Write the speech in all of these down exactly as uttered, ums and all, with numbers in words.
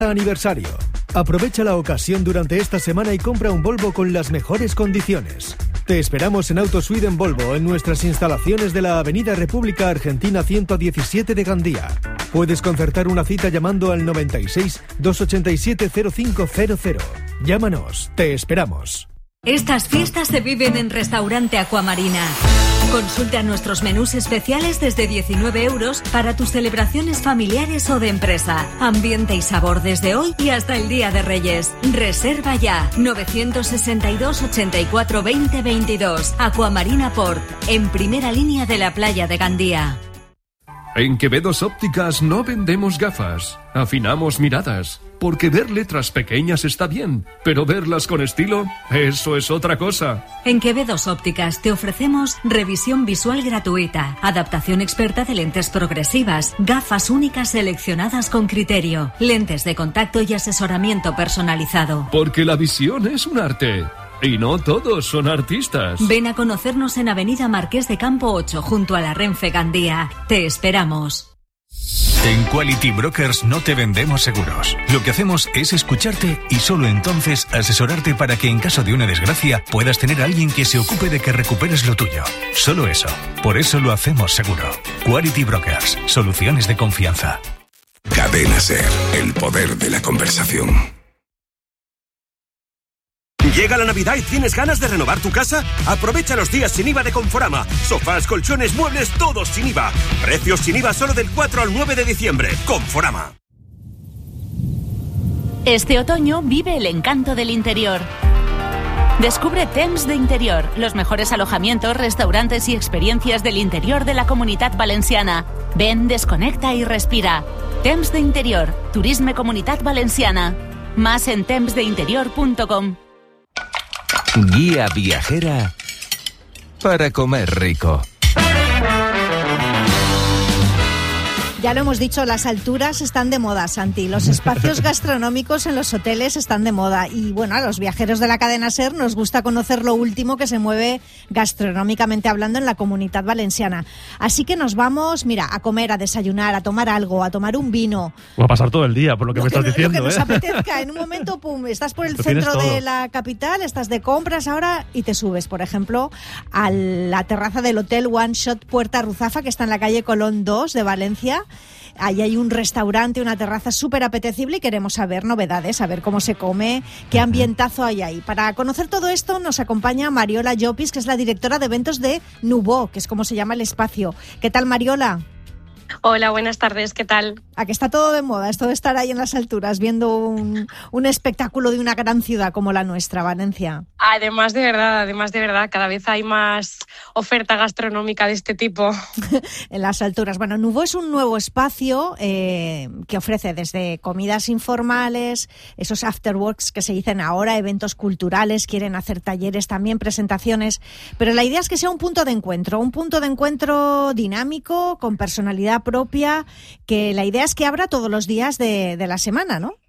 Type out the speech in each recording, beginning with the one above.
treinta aniversario. Aprovecha la ocasión durante esta semana y compra un Volvo con las mejores condiciones. Te esperamos en Autosuite en Volvo, en nuestras instalaciones de la Avenida República Argentina ciento diecisiete de Gandía. Puedes concertar una cita llamando al noventa y seis, doscientos ochenta y siete, cero cinco cero cero. Llámanos, te esperamos. Estas fiestas se viven en Restaurante Aquamarina. Consulta nuestros menús especiales desde diecinueve euros para tus celebraciones familiares o de empresa. Ambiente y sabor desde hoy y hasta el Día de Reyes. Reserva ya. novecientos sesenta y dos, ochenta y cuatro, veinte, veintidós. Aquamarina Port, en primera línea de la playa de Gandía. En Quevedos Ópticas no vendemos gafas, afinamos miradas. Porque ver letras pequeñas está bien, pero verlas con estilo, eso es otra cosa. En Quevedos Ópticas te ofrecemos revisión visual gratuita, adaptación experta de lentes progresivas, gafas únicas seleccionadas con criterio, lentes de contacto y asesoramiento personalizado. Porque la visión es un arte. Y no todos son artistas. Ven a conocernos en Avenida Marqués de Campo ocho, junto a la Renfe Gandía. Te esperamos. En Quality Brokers no te vendemos seguros. Lo que hacemos es escucharte y solo entonces asesorarte para que en caso de una desgracia puedas tener a alguien que se ocupe de que recuperes lo tuyo. Solo eso. Por eso lo hacemos seguro. Quality Brokers. Soluciones de confianza. Cadena SER. El poder de la conversación. ¿Llega la Navidad y tienes ganas de renovar tu casa? Aprovecha los días sin I V A de Conforama. Sofás, colchones, muebles, todos sin I V A. Precios sin I V A solo del cuatro al nueve de diciembre. Conforama. Este otoño vive el encanto del interior. Descubre Temps de Interior, los mejores alojamientos, restaurantes y experiencias del interior de la Comunitat Valenciana. Ven, desconecta y respira. Temps de Interior, Turisme Comunitat Valenciana. Más en temps de interior punto com. Guía viajera para comer rico. Ya lo hemos dicho, las alturas están de moda, Santi. Los espacios gastronómicos en los hoteles están de moda. Y bueno, a los viajeros de la cadena SER nos gusta conocer lo último que se mueve gastronómicamente hablando en la Comunitat Valenciana. Así que nos vamos, mira, a comer, a desayunar, a tomar algo, a tomar un vino. Va a pasar todo el día, por lo que lo me que, estás diciendo. Lo que ¿eh? nos apetezca. En un momento, pum, estás por el Lo centro tienes todo. de la capital, estás de compras ahora y te subes, por ejemplo, a la terraza del Hotel One Shot Puerta Ruzafa, que está en la calle Colón dos de Valencia. Ahí hay un restaurante, una terraza súper apetecible y queremos saber novedades, saber cómo se come, qué ambientazo hay ahí. Para conocer todo esto nos acompaña Mariola Llopis, que es la directora de eventos de Nouveau, que es como se llama el espacio. ¿Qué tal, Mariola? Hola, buenas tardes, ¿qué tal? ¿A que está todo de moda esto de estar ahí en las alturas viendo un, un espectáculo de una gran ciudad como la nuestra, Valencia? Además de verdad, además de verdad, cada vez hay más oferta gastronómica de este tipo. En las alturas. Bueno, Nouveau es un nuevo espacio eh, que ofrece desde comidas informales, esos afterworks que se dicen ahora, eventos culturales, quieren hacer talleres también, presentaciones, pero la idea es que sea un punto de encuentro, un punto de encuentro dinámico, con personalidad propia, que la idea es que abra todos los días de, de la semana, ¿no?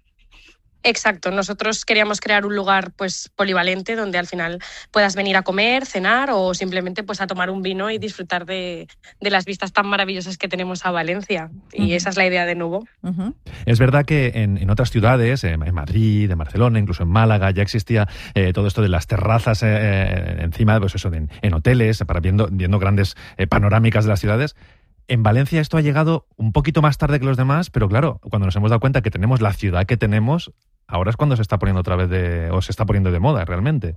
Exacto, nosotros queríamos crear un lugar pues polivalente donde al final puedas venir a comer, cenar o simplemente pues a tomar un vino y disfrutar de, de las vistas tan maravillosas que tenemos a Valencia. Y uh-huh. esa es la idea de Nouveau. Uh-huh. Es verdad que en, en otras ciudades, en, en Madrid, en Barcelona, incluso en Málaga, ya existía eh, todo esto de las terrazas eh, encima, pues eso, de, en, en hoteles, para viendo, viendo grandes eh, panorámicas de las ciudades. En Valencia esto ha llegado un poquito más tarde que los demás, pero claro, cuando nos hemos dado cuenta que tenemos la ciudad que tenemos, ahora es cuando se está poniendo otra vez de, o se está poniendo de moda realmente.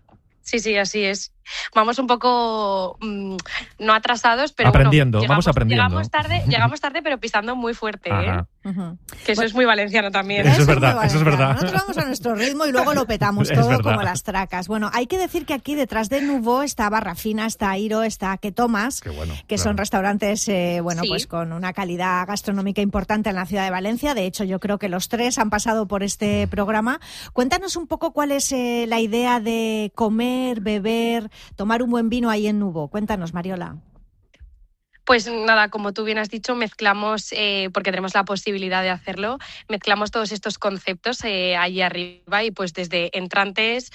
Sí, sí, así es. Vamos un poco mmm, no atrasados, pero aprendiendo, bueno, llegamos, vamos aprendiendo. Llegamos tarde, llegamos tarde, pero pisando muy fuerte, ¿eh? Uh-huh. Que eso bueno, es muy valenciano también. Eso es verdad, eso es verdad. Nosotros vamos a nuestro ritmo y luego lo petamos todo como las tracas. Bueno, hay que decir que aquí detrás de Nouveau está Barrafina, está Airo, está Que Tomas, bueno, que claro. son restaurantes eh, bueno, sí. pues con una calidad gastronómica importante en la ciudad de Valencia. De hecho, yo creo que los tres han pasado por este programa. Cuéntanos un poco cuál es eh, la idea de comer, beber, tomar un buen vino ahí en Nouveau. Cuéntanos, Mariola. Pues nada, como tú bien has dicho, mezclamos, eh, porque tenemos la posibilidad de hacerlo, mezclamos todos estos conceptos eh, allí arriba y pues desde entrantes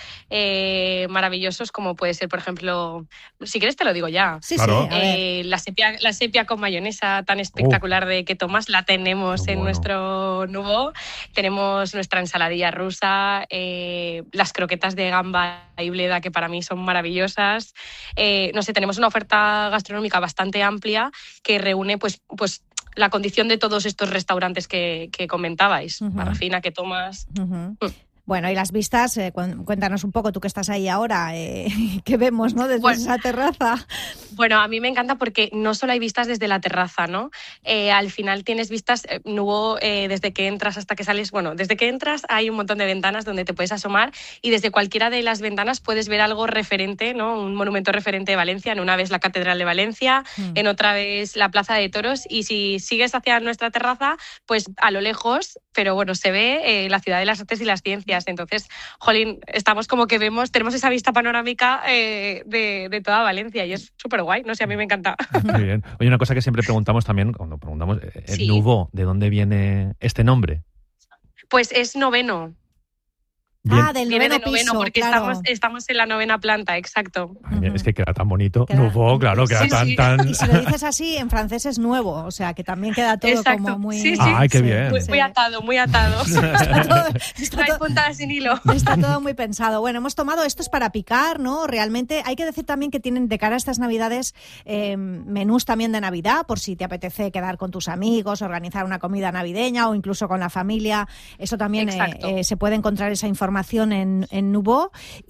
eh, maravillosos como puede ser, por ejemplo, si quieres te lo digo ya, sí, claro. sí, eh, la, sepia, la sepia con mayonesa tan espectacular uh, de que tomas, la tenemos en bueno. nuestro Nuvo. Tenemos nuestra ensaladilla rusa, eh, las croquetas de gamba y bleda que para mí son maravillosas. Eh, no sé, tenemos una oferta gastronómica bastante amplia que reúne pues, pues la condición de todos estos restaurantes que, que comentabais. Uh-huh. Parafina, que tomas. Uh-huh. Mm. Bueno, y las vistas, eh, cuéntanos un poco, tú que estás ahí ahora, eh, ¿qué vemos, no, desde bueno, esa terraza? Bueno, a mí me encanta porque no solo hay vistas desde la terraza, ¿no? Eh, al final tienes vistas, eh, Nuvo, eh, desde que entras hasta que sales, bueno, desde que entras hay un montón de ventanas donde te puedes asomar y desde cualquiera de las ventanas puedes ver algo referente, ¿no? Un monumento referente de Valencia. En una vez la Catedral de Valencia, mm. en otra vez la Plaza de Toros, y si sigues hacia nuestra terraza, pues a lo lejos, pero bueno, se ve eh, la ciudad de las artes y las ciencias. Entonces, jolín, estamos como que vemos, tenemos esa vista panorámica eh, de, de toda Valencia y es súper guay, no sé, a mí me encanta. Muy bien. Oye, una cosa que siempre preguntamos también, cuando preguntamos, ¿el sí. Nuvo, de dónde viene este nombre? Pues es noveno. Bien. Ah, del Viene noveno, de noveno piso, porque claro. estamos, estamos en la novena planta, exacto. Ay, uh-huh. Es que queda tan bonito. Queda... Nuevo, claro, queda sí, tan, sí. tan... Y si lo dices así, en francés es nuevo, o sea, que también queda todo exacto. como muy... Sí, sí. Ay, qué bien. Muy, muy atado, muy atado. está todo, está no hay todo, puntadas sin hilo. Está todo muy pensado. Bueno, hemos tomado estos para picar, ¿no? Realmente hay que decir también que tienen de cara a estas Navidades eh, menús también de Navidad, por si te apetece quedar con tus amigos, organizar una comida navideña o incluso con la familia. Eso también eh, eh, se puede encontrar esa información en en Nuvo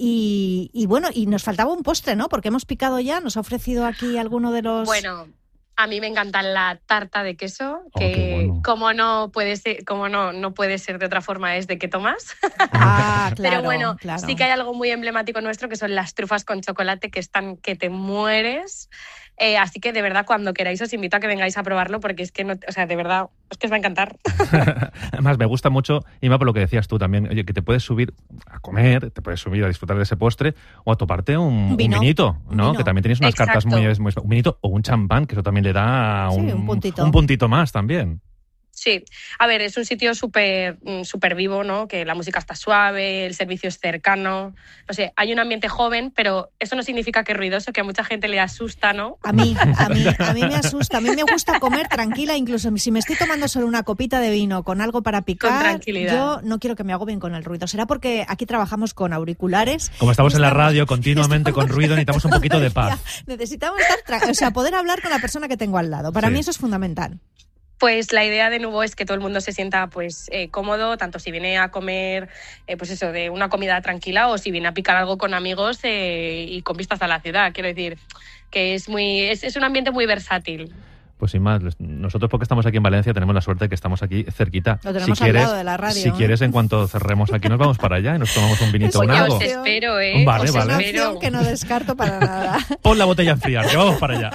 y, y bueno, y nos faltaba un postre, ¿no? Porque hemos picado ya, nos ha ofrecido aquí alguno de los... Bueno, a mí me encanta la tarta de queso, oh, que bueno. como no puede ser, como no, no puede ser de otra forma es de que tomas. Ah, claro, pero bueno, claro. Sí que hay algo muy emblemático nuestro que son las trufas con chocolate que están que te mueres. Eh, así que de verdad cuando queráis os invito a que vengáis a probarlo porque es que no, o sea, de verdad es que os va a encantar. Además me gusta mucho, Inma, por lo que decías tú también, oye, que te puedes subir a comer, te puedes subir a disfrutar de ese postre o a toparte un, Vino. un vinito, ¿no? Vino. Que también tenéis unas Exacto. cartas muy, muy un vinito o un champán, que eso también le da un, sí, un, puntito. un puntito más también. Sí, a ver, es un sitio súper súper vivo, ¿no? Que la música está suave, el servicio es cercano, no sé, hay un ambiente joven, pero eso no significa que es ruidoso, que a mucha gente le asusta, ¿no? A mí, a mí, a mí me asusta, a mí me gusta comer tranquila, incluso si me estoy tomando solo una copita de vino con algo para picar, con tranquilidad. Yo no quiero que me agobien con el ruido. Será porque aquí trabajamos con auriculares. Como estamos, estamos en la radio continuamente con ruido, necesitamos un poquito de paz. Necesitamos estar, tra- o sea, poder hablar con la persona que tengo al lado. Para sí. mí eso es fundamental. Pues la idea de Nuvo es que todo el mundo se sienta pues eh, cómodo, tanto si viene a comer eh, pues eso, de una comida tranquila o si viene a picar algo con amigos eh, y con vistas a la ciudad. Quiero decir que es muy es, es un ambiente muy versátil. Pues sin más, nosotros porque estamos aquí en Valencia tenemos la suerte de que estamos aquí cerquita. Lo tenemos si al quieres, lado de la radio. Si ¿eh? quieres, en cuanto cerremos aquí nos vamos para allá y nos tomamos un vinito o Oye, algo. os espero, ¿eh? Vale, os vale. Es una opción que no descarto para nada. Pon la botella a enfriar, que vamos para allá.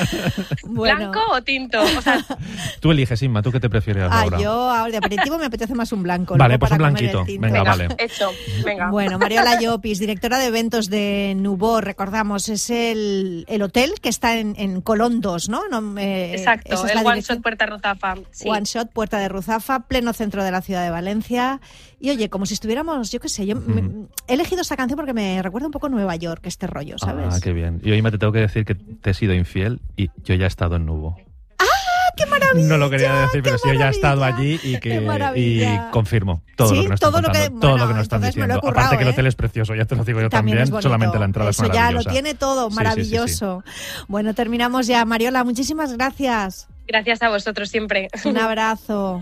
Bueno. ¿Blanco o tinto? O sea, tú eliges, Inma, ¿tú qué te prefieres ah, ahora? yo ahora de aperitivo me apetece más un blanco. Vale, pues para un comer el blanquito. tinto. Venga, venga, vale. hecho, venga. Bueno, Mariola Llopis, directora de eventos de Nuvo, recordamos, es el, el hotel que está en, en Colón dos, ¿no? no eh, Exacto, esa es el la One dirección. Shot Puerta Ruzafa. Sí. One Shot, Puerta de Ruzafa, pleno centro de la ciudad de Valencia. Y oye, como si estuviéramos, yo qué sé, yo Mm. me, he elegido esta canción porque me recuerda un poco a Nueva York, este rollo, ¿sabes? Ah, qué bien. Y hoy me te tengo que decir que te he sido infiel y yo ya he estado en Nuvo. ¡Qué maravilla! No lo quería decir, pero sí, yo ya he estado maravilla, allí y qué que maravilla. y confirmo todo Sí, lo que nos están todo lo que- contando, todo bueno, lo que nos están entonces me lo he diciendo. currado, Aparte que el ¿eh? hotel es precioso, ya te lo digo yo también, es bonito. solamente la entrada Eso es maravillosa. ya lo tiene todo, Sí, sí, sí, maravilloso. Bueno, terminamos ya. Mariola, muchísimas gracias. Gracias a vosotros siempre. Un abrazo.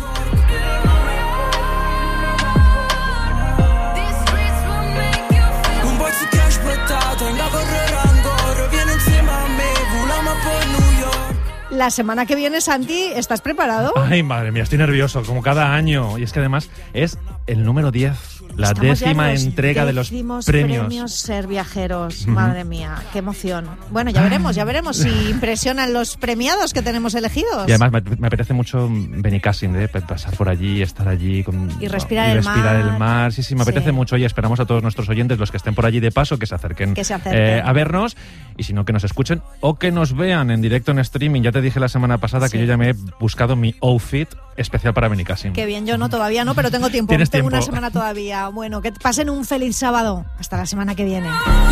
Un box cash buttato in la correre ancora, vieni insieme a me, volamo a New York. La semana que viene, Santi, ¿estás preparado? Ay, madre mía, estoy nervioso, como cada año. Y es que además es el número diez. La Estamos décima en entrega de los premios. premios Ser Viajeros. Uh-huh. Madre mía, qué emoción. Bueno, ya veremos, ya veremos si impresionan los premiados que tenemos elegidos. Y además me, me apetece mucho Benicàssim, ¿eh? Pasar por allí, estar allí con, y respirar, y el, respirar mar. el mar. Sí, sí, me apetece sí. mucho y esperamos a todos nuestros oyentes, los que estén por allí de paso, que se acerquen, que se acerquen. Eh, a vernos, y si no, que nos escuchen o que nos vean en directo en streaming. Ya te dije la semana pasada sí. que yo ya me he buscado mi outfit especial para Benicàssim. Qué bien, yo no, todavía no, pero tengo tiempo. ¿Tienes tengo tiempo? Una semana todavía. Bueno, que pasen un feliz sábado. Hasta la semana que viene.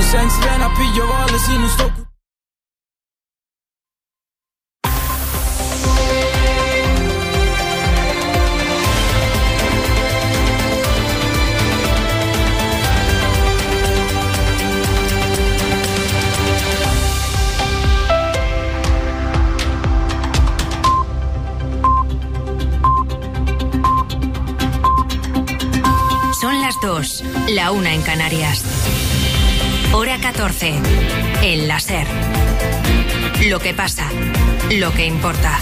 Son las dos, la una en Canarias. Hora catorce, en la SER. Lo que pasa, lo que importa.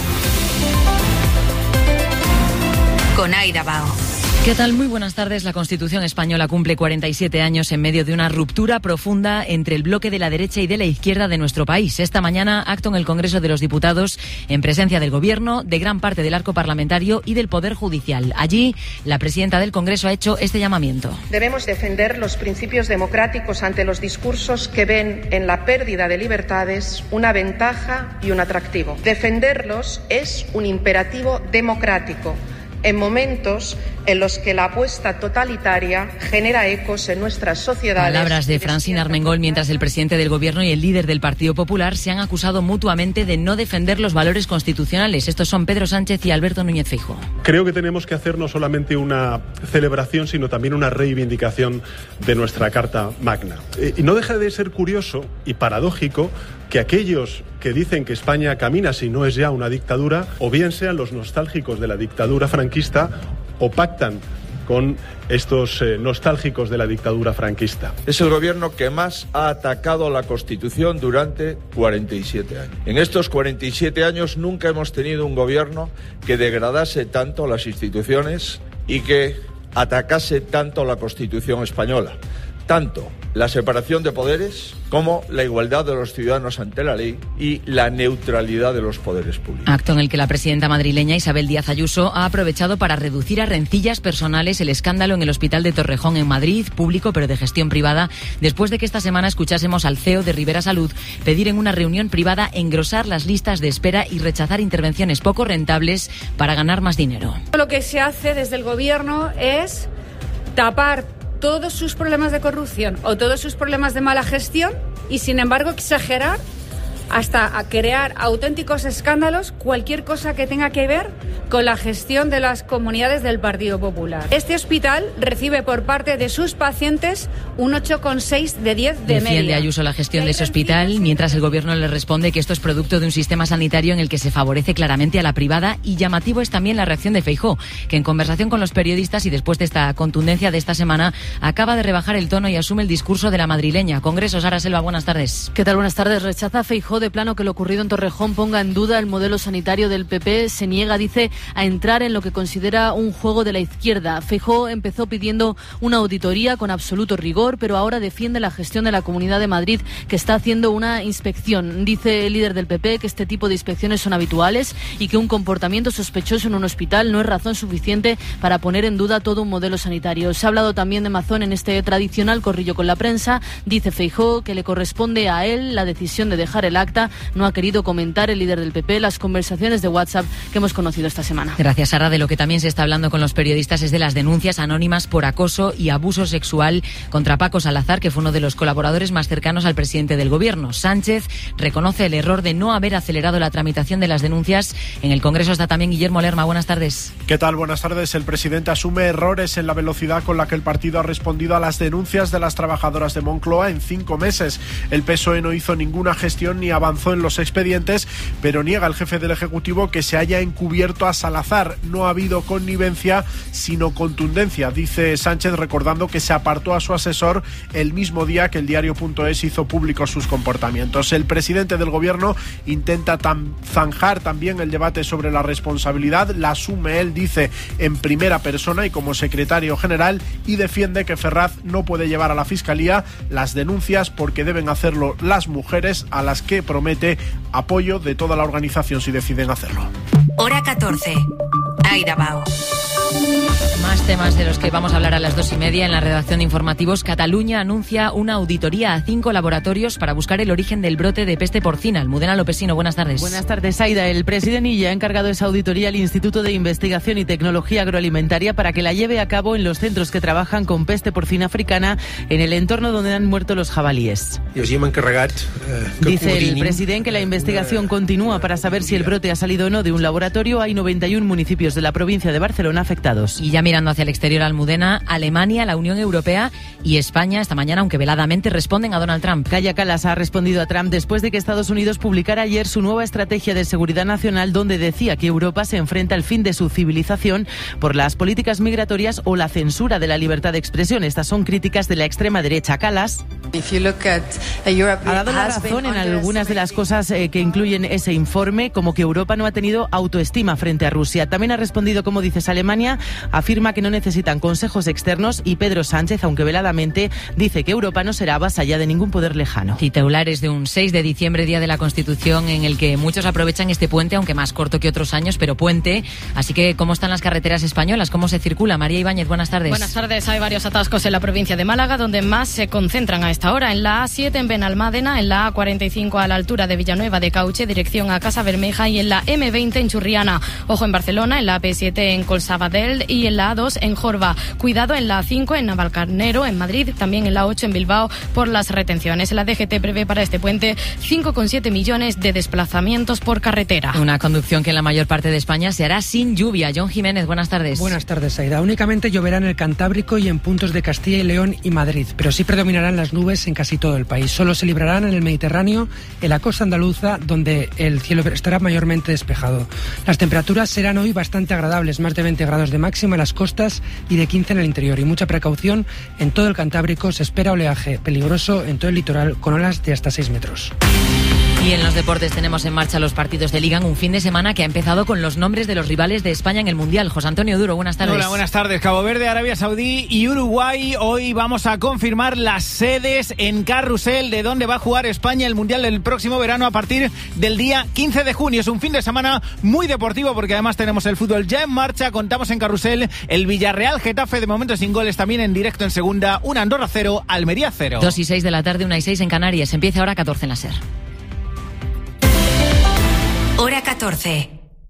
Con Aida Bao. ¿Qué tal? Muy buenas tardes. La Constitución española cumple cuarenta y siete años en medio de una ruptura profunda entre el bloque de la derecha y de la izquierda de nuestro país. Esta mañana, acto en el Congreso de los Diputados en presencia del Gobierno, de gran parte del arco parlamentario y del Poder Judicial. Allí, la presidenta del Congreso ha hecho este llamamiento. Debemos defender los principios democráticos ante los discursos que ven en la pérdida de libertades una ventaja y un atractivo. Defenderlos es un imperativo democrático en momentos en los que la apuesta totalitaria genera ecos en nuestras sociedades. Palabras de Francine Armengol mientras el presidente del Gobierno y el líder del Partido Popular se han acusado mutuamente de no defender los valores constitucionales. Estos son Pedro Sánchez y Alberto Núñez Feijóo. Creo que tenemos que hacer no solamente una celebración, sino también una reivindicación de nuestra Carta Magna. Y no deja de ser curioso y paradójico que aquellos que dicen que España camina si no es ya una dictadura, o bien sean los nostálgicos de la dictadura franquista, o pactan con estos eh, nostálgicos de la dictadura franquista. Es el gobierno que más ha atacado la Constitución durante cuarenta y siete años. En estos cuarenta y siete años nunca hemos tenido un gobierno que degradase tanto las instituciones y que atacase tanto la Constitución española. Tanto la separación de poderes como la igualdad de los ciudadanos ante la ley y la neutralidad de los poderes públicos. Acto en el que la presidenta madrileña Isabel Díaz Ayuso ha aprovechado para reducir a rencillas personales el escándalo en el Hospital de Torrejón en Madrid, público pero de gestión privada, después de que esta semana escuchásemos al C E O de Rivera Salud pedir en una reunión privada engrosar las listas de espera y rechazar intervenciones poco rentables para ganar más dinero. Lo que se hace desde el Gobierno es tapar todos sus problemas de corrupción o todos sus problemas de mala gestión y, sin embargo, exagerar hasta a crear auténticos escándalos cualquier cosa que tenga que ver con la gestión de las comunidades del Partido Popular. Este hospital recibe por parte de sus pacientes un ocho coma seis de diez de media. Defiende Ayuso la gestión de ese hospital, mientras el Gobierno le responde que esto es producto de un sistema sanitario en el que se favorece claramente a la privada, y llamativo es también la reacción de Feijóo, que en conversación con los periodistas y después de esta contundencia de esta semana acaba de rebajar el tono y asume el discurso de la madrileña. Congreso, Sara Selva, buenas tardes. ¿Qué tal? Buenas tardes. Rechaza Feijóo de plano que lo ocurrido en Torrejón ponga en duda el modelo sanitario del P P. Se niega, dice, a entrar en lo que considera un juego de la izquierda. Feijóo empezó pidiendo una auditoría con absoluto rigor, pero ahora defiende la gestión de la Comunidad de Madrid, que está haciendo una inspección. Dice el líder del P P que este tipo de inspecciones son habituales y que un comportamiento sospechoso en un hospital no es razón suficiente para poner en duda todo un modelo sanitario. Se ha hablado también de Mazón en este tradicional corrillo con la prensa. Dice Feijóo que le corresponde a él la decisión de dejar el acta. No ha querido comentar el líder del P P las conversaciones de WhatsApp que hemos conocido esta semana. Gracias, Sara. De lo que también se está hablando con los periodistas es de las denuncias anónimas por acoso y abuso sexual contra Paco Salazar, que fue uno de los colaboradores más cercanos al presidente del Gobierno. Sánchez reconoce el error de no haber acelerado la tramitación de las denuncias. En el Congreso está también Guillermo Lerma. Buenas tardes. ¿Qué tal? Buenas tardes. El presidente asume errores en la velocidad con la que el partido ha respondido a las denuncias de las trabajadoras de Moncloa en cinco meses. El P S O E no hizo ninguna gestión ni avanzó en los expedientes, pero niega el jefe del Ejecutivo que se haya encubierto a Salazar. No ha habido connivencia, sino contundencia, dice Sánchez, recordando que se apartó a su asesor el mismo día que el diario.es hizo públicos sus comportamientos. El presidente del Gobierno intenta tam- zanjar también el debate sobre la responsabilidad, la asume él, dice, en primera persona y como secretario general, y defiende que Ferraz no puede llevar a la Fiscalía las denuncias porque deben hacerlo las mujeres, a las que promete apoyo de toda la organización si deciden hacerlo. Hora catorce. Aida Bao. Más temas de los que vamos a hablar a las dos y media en la redacción de informativos. Cataluña anuncia una auditoría a cinco laboratorios para buscar el origen del brote de peste porcina. Almudena Lopesino, buenas tardes. Buenas tardes, Aida. El presidente Illa ha encargado esa auditoría al Instituto de Investigación y Tecnología Agroalimentaria para que la lleve a cabo en los centros que trabajan con peste porcina africana en el entorno donde han muerto los jabalíes. Dice el presidente que la investigación continúa para saber si el brote ha salido o no de un laboratorio. Hay noventa y uno municipios de la provincia de Barcelona afectados. Y ya mirando hacia el exterior, Almudena, Alemania, la Unión Europea y España esta mañana, aunque veladamente, responden a Donald Trump. Kaja Kallas ha respondido a Trump después de que Estados Unidos publicara ayer su nueva estrategia de seguridad nacional, donde decía que Europa se enfrenta al fin de su civilización por las políticas migratorias o la censura de la libertad de expresión. Estas son críticas de la extrema derecha. Kallas ha dado la razón en algunas de las cosas eh, que incluyen ese informe, como que Europa no ha tenido autoestima frente a Rusia. También ha respondido, como dices, Alemania afirma que no necesitan consejos externos, y Pedro Sánchez, aunque veladamente, dice que Europa no será vasalla de ningún poder lejano. Titulares de un seis de diciembre, Día de la Constitución, en el que muchos aprovechan este puente, aunque más corto que otros años, pero puente. Así que, ¿cómo están las carreteras españolas? ¿Cómo se circula? María Ibáñez, buenas tardes. Buenas tardes. Hay varios atascos en la provincia de Málaga, donde más se concentran a esta hora. En la A siete en Benalmádena, en la A cuarenta y cinco a la altura de Villanueva de Cauche, dirección a Casa Bermeja, y en la eme veinte en Churriana. Ojo en Barcelona, en la A P siete en Colsabadell y en la A dos en Jorba. Cuidado en la A cinco en Navalcarnero, en Madrid, también en la ocho en Bilbao por las retenciones. La D G T prevé para este puente cinco coma siete millones de desplazamientos por carretera. Una conducción que en la mayor parte de España se hará sin lluvia. John Jiménez, buenas tardes. Buenas tardes, Aida. Únicamente lloverá en el Cantábrico y en puntos de Castilla y León y Madrid, pero sí predominarán las nubes en casi todo el país. Solo se librarán en el Mediterráneo, en la costa andaluza, donde el cielo estará mayormente despejado. Las temperaturas serán hoy bastante agradables, más de veinte grados de máxima en las costas y de quince en el interior, y mucha precaución en todo el Cantábrico. Se espera oleaje peligroso en todo el litoral con olas de hasta seis metros. Y en los deportes tenemos en marcha los partidos de Liga, un fin de semana que ha empezado con los nombres de los rivales de España en el Mundial. José Antonio Duro, buenas tardes. Hola, buenas tardes. Cabo Verde, Arabia Saudí y Uruguay. Hoy vamos a confirmar las sedes en Carrusel de donde va a jugar España el Mundial del próximo verano a partir del día quince de junio. Es un fin de semana muy deportivo porque además tenemos el fútbol ya en marcha. Contamos en Carrusel el Villarreal Getafe, de momento sin goles, también en directo en segunda. Un Andorra cero, Almería cero. Dos y seis de la tarde, una y seis en Canarias. Empieza ahora catorce en la SER. Hora catorce.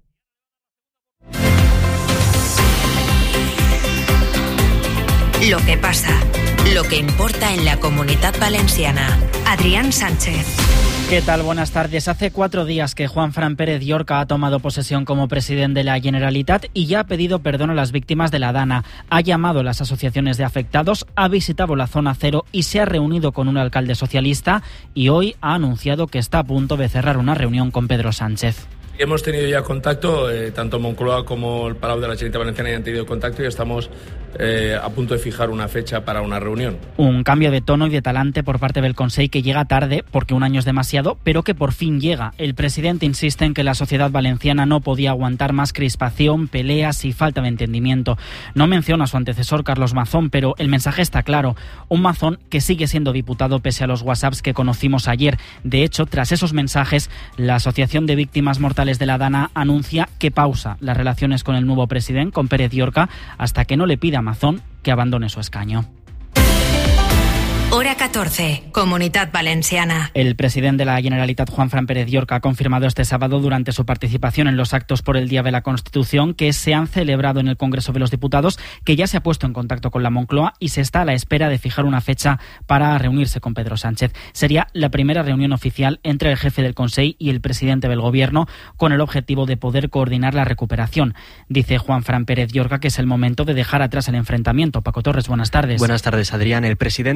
Lo que pasa, lo que importa en la Comunitat Valenciana. Adrián Sánchez. ¿Qué tal? Buenas tardes. Hace cuatro días que Juanfran Pérez Llorca ha tomado posesión como presidente de la Generalitat y ya ha pedido perdón a las víctimas de la Dana. Ha llamado a las asociaciones de afectados, ha visitado la zona cero y se ha reunido con un alcalde socialista, y hoy ha anunciado que está a punto de cerrar una reunión con Pedro Sánchez. Hemos tenido ya contacto, eh, tanto Moncloa como el Palau de la Generalitat Valenciana ya han tenido contacto y estamos eh, a punto de fijar una fecha para una reunión. Un cambio de tono y de talante por parte del Consell que llega tarde, porque un año es demasiado, pero que por fin llega. El presidente insiste en que la sociedad valenciana no podía aguantar más crispación, peleas y falta de entendimiento. No menciona a su antecesor Carlos Mazón, pero el mensaje está claro. Un Mazón que sigue siendo diputado pese a los WhatsApps que conocimos ayer. De hecho, tras esos mensajes, la Asociación de Víctimas Mortales de la Dana anuncia que pausa las relaciones con el nuevo presidente, con Pérez Llorca, hasta que no le pida a Mazón que abandone su escaño. Hora catorce, Comunitat Valenciana. El presidente de la Generalitat, Juanfran Pérez Llorca, ha confirmado este sábado durante su participación en los actos por el Día de la Constitución que se han celebrado en el Congreso de los Diputados, que ya se ha puesto en contacto con la Moncloa y se está a la espera de fijar una fecha para reunirse con Pedro Sánchez. Sería la primera reunión oficial entre el jefe del Consell y el presidente del Gobierno, con el objetivo de poder coordinar la recuperación. Dice Juanfran Pérez Llorca que es el momento de dejar atrás el enfrentamiento. Paco Torres, buenas tardes. Buenas tardes, Adrián. El presidente defiende que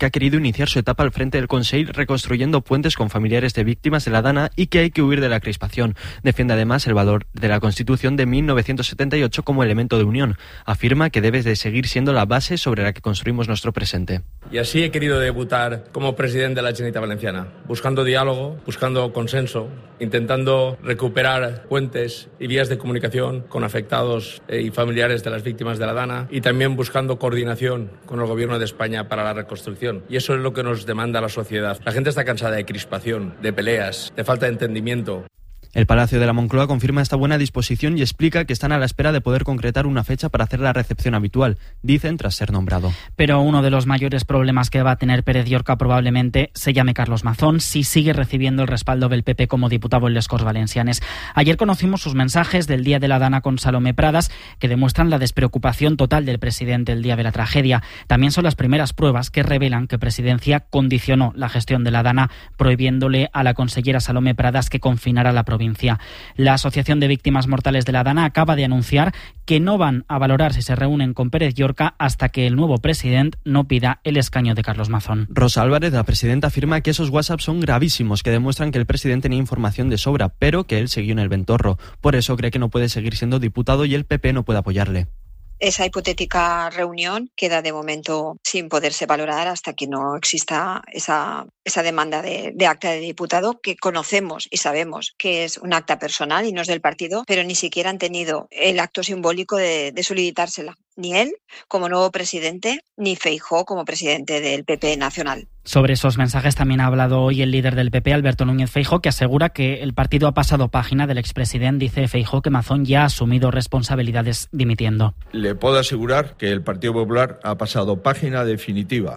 que ha querido iniciar su etapa al frente del Consell reconstruyendo puentes con familiares de víctimas de la Dana y que hay que huir de la crispación. Defiende además el valor de la Constitución de mil novecientos setenta y ocho como elemento de unión. Afirma que debe de seguir siendo la base sobre la que construimos nuestro presente. Y así he querido debutar como presidente de la Generalitat Valenciana, buscando diálogo, buscando consenso, intentando recuperar puentes y vías de comunicación con afectados y familiares de las víctimas de la Dana y también buscando coordinación con el Gobierno de España para la reconstrucción. Y eso es lo que nos demanda la sociedad. La gente está cansada de crispación, de peleas, de falta de entendimiento. El Palacio de la Moncloa confirma esta buena disposición y explica que están a la espera de poder concretar una fecha para hacer la recepción habitual, dicen tras ser nombrado. Pero uno de los mayores problemas que va a tener Pérez Llorca probablemente se llame Carlos Mazón, si sigue recibiendo el respaldo del P P como diputado en les Corts Valencianes. Ayer conocimos sus mensajes del Día de la Dana con Salomé Pradas, que demuestran la despreocupación total del presidente el día de la tragedia. También son las primeras pruebas que revelan que Presidencia condicionó la gestión de la Dana, prohibiéndole a la consellera Salomé Pradas que confinara la provincia. La Asociación de Víctimas Mortales de la Dana acaba de anunciar que no van a valorar si se reúnen con Pérez Llorca hasta que el nuevo presidente no pida el escaño de Carlos Mazón. Rosa Álvarez, la presidenta, afirma que esos WhatsApp son gravísimos, que demuestran que el presidente tenía información de sobra, pero que él siguió en el ventorro. Por eso cree que no puede seguir siendo diputado y el P P no puede apoyarle. Esa hipotética reunión queda de momento sin poderse valorar hasta que no exista esa, esa demanda de, de acta de diputado, que conocemos y sabemos que es un acta personal y no es del partido, pero ni siquiera han tenido el acto simbólico de, de solicitársela. Ni él como nuevo presidente, ni Feijóo como presidente del P P nacional. Sobre esos mensajes también ha hablado hoy el líder del P P, Alberto Núñez Feijóo, que asegura que el partido ha pasado página del expresidente. Dice Feijóo que Mazón ya ha asumido responsabilidades dimitiendo. Le puedo asegurar que el Partido Popular ha pasado página definitiva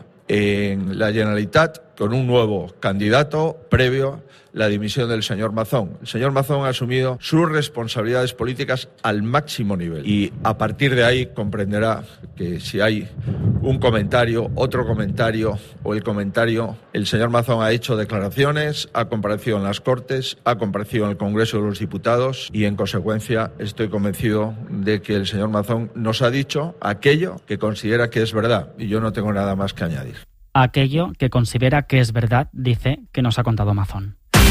en la Generalitat con un nuevo candidato previo la dimisión del señor Mazón. El señor Mazón ha asumido sus responsabilidades políticas al máximo nivel y a partir de ahí comprenderá que si hay un comentario, otro comentario o el comentario, el señor Mazón ha hecho declaraciones, ha comparecido en las Cortes, ha comparecido en el Congreso de los Diputados y en consecuencia estoy convencido de que el señor Mazón nos ha dicho aquello que considera que es verdad y yo no tengo nada más que añadir. Aquello que considera que es verdad, dice, que nos ha contado Mazón.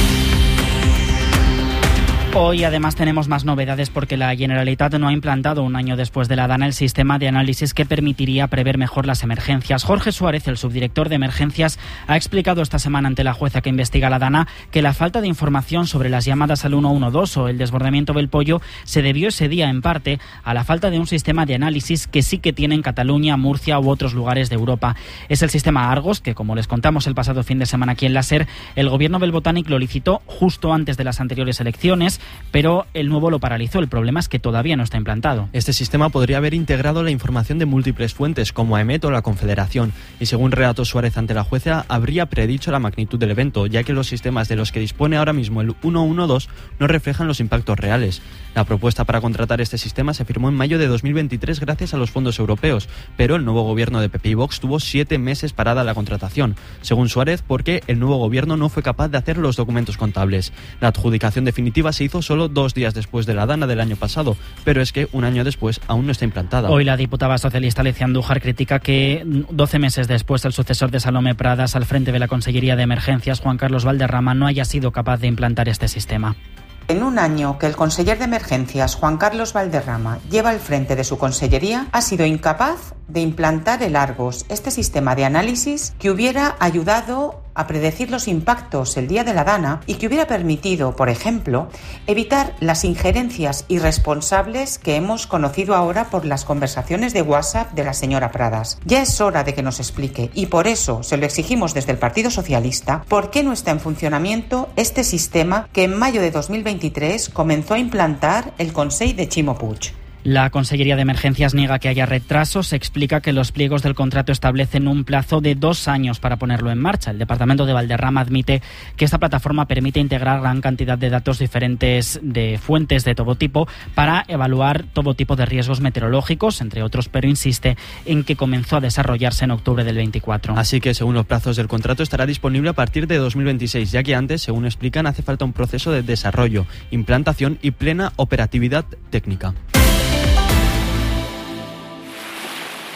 Hoy además tenemos más novedades porque la Generalitat no ha implantado un año después de la Dana el sistema de análisis que permitiría prever mejor las emergencias. Jorge Suárez, el subdirector de emergencias, ha explicado esta semana ante la jueza que investiga la Dana que la falta de información sobre las llamadas al uno uno dos o el desbordamiento del Pollo se debió ese día en parte a la falta de un sistema de análisis que sí que tienen Cataluña, Murcia u otros lugares de Europa. Es el sistema Argos que, como les contamos el pasado fin de semana aquí en la SER, el gobierno del Botanic lo licitó justo antes de las anteriores elecciones, pero el nuevo lo paralizó. El problema es que todavía no está implantado. Este sistema podría haber integrado la información de múltiples fuentes, como AEMET o la Confederación, y según relató Suárez ante la jueza, habría predicho la magnitud del evento, ya que los sistemas de los que dispone ahora mismo el uno uno dos no reflejan los impactos reales. La propuesta para contratar este sistema se firmó en mayo de dos mil veintitrés gracias a los fondos europeos, pero el nuevo gobierno de P P y Vox tuvo siete meses parada la contratación, según Suárez, porque el nuevo gobierno no fue capaz de hacer los documentos contables. La adjudicación definitiva se hizo solo dos días después de la Dana del año pasado, pero es que un año después aún no está implantada. Hoy la diputada socialista Alicia Andújar critica que doce meses después el sucesor de Salomé Pradas al frente de la Consellería de Emergencias, Juan Carlos Valderrama, no haya sido capaz de implantar este sistema. En un año que el conseller de Emergencias, Juan Carlos Valderrama, lleva al frente de su consellería, ha sido incapaz de implantar el Argos, este sistema de análisis que hubiera ayudado a predecir los impactos el día de la Dana y que hubiera permitido, por ejemplo, evitar las injerencias irresponsables que hemos conocido ahora por las conversaciones de WhatsApp de la señora Pradas. Ya es hora de que nos explique, y por eso se lo exigimos desde el Partido Socialista, por qué no está en funcionamiento este sistema que en mayo de dos mil veintitrés comenzó a implantar el Consell de Ximo Puig. La Consellería de Emergencias niega que haya retrasos. Se explica que los pliegos del contrato establecen un plazo de dos años para ponerlo en marcha. El Departamento de Valderrama admite que esta plataforma permite integrar gran cantidad de datos diferentes de fuentes de todo tipo para evaluar todo tipo de riesgos meteorológicos, entre otros, pero insiste en que comenzó a desarrollarse en octubre del veinticuatro. Así que, según los plazos del contrato, estará disponible a partir de dos mil veintiséis, ya que antes, según explican, hace falta un proceso de desarrollo, implantación y plena operatividad técnica.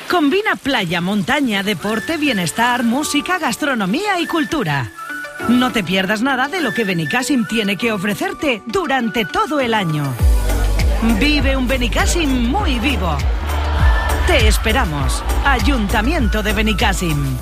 Combina playa, montaña, deporte, bienestar, música, gastronomía y cultura. No te pierdas nada de lo que Benicassim tiene que ofrecerte durante todo el año. Vive un Benicassim muy vivo. Te esperamos. Ayuntamiento de Benicassim.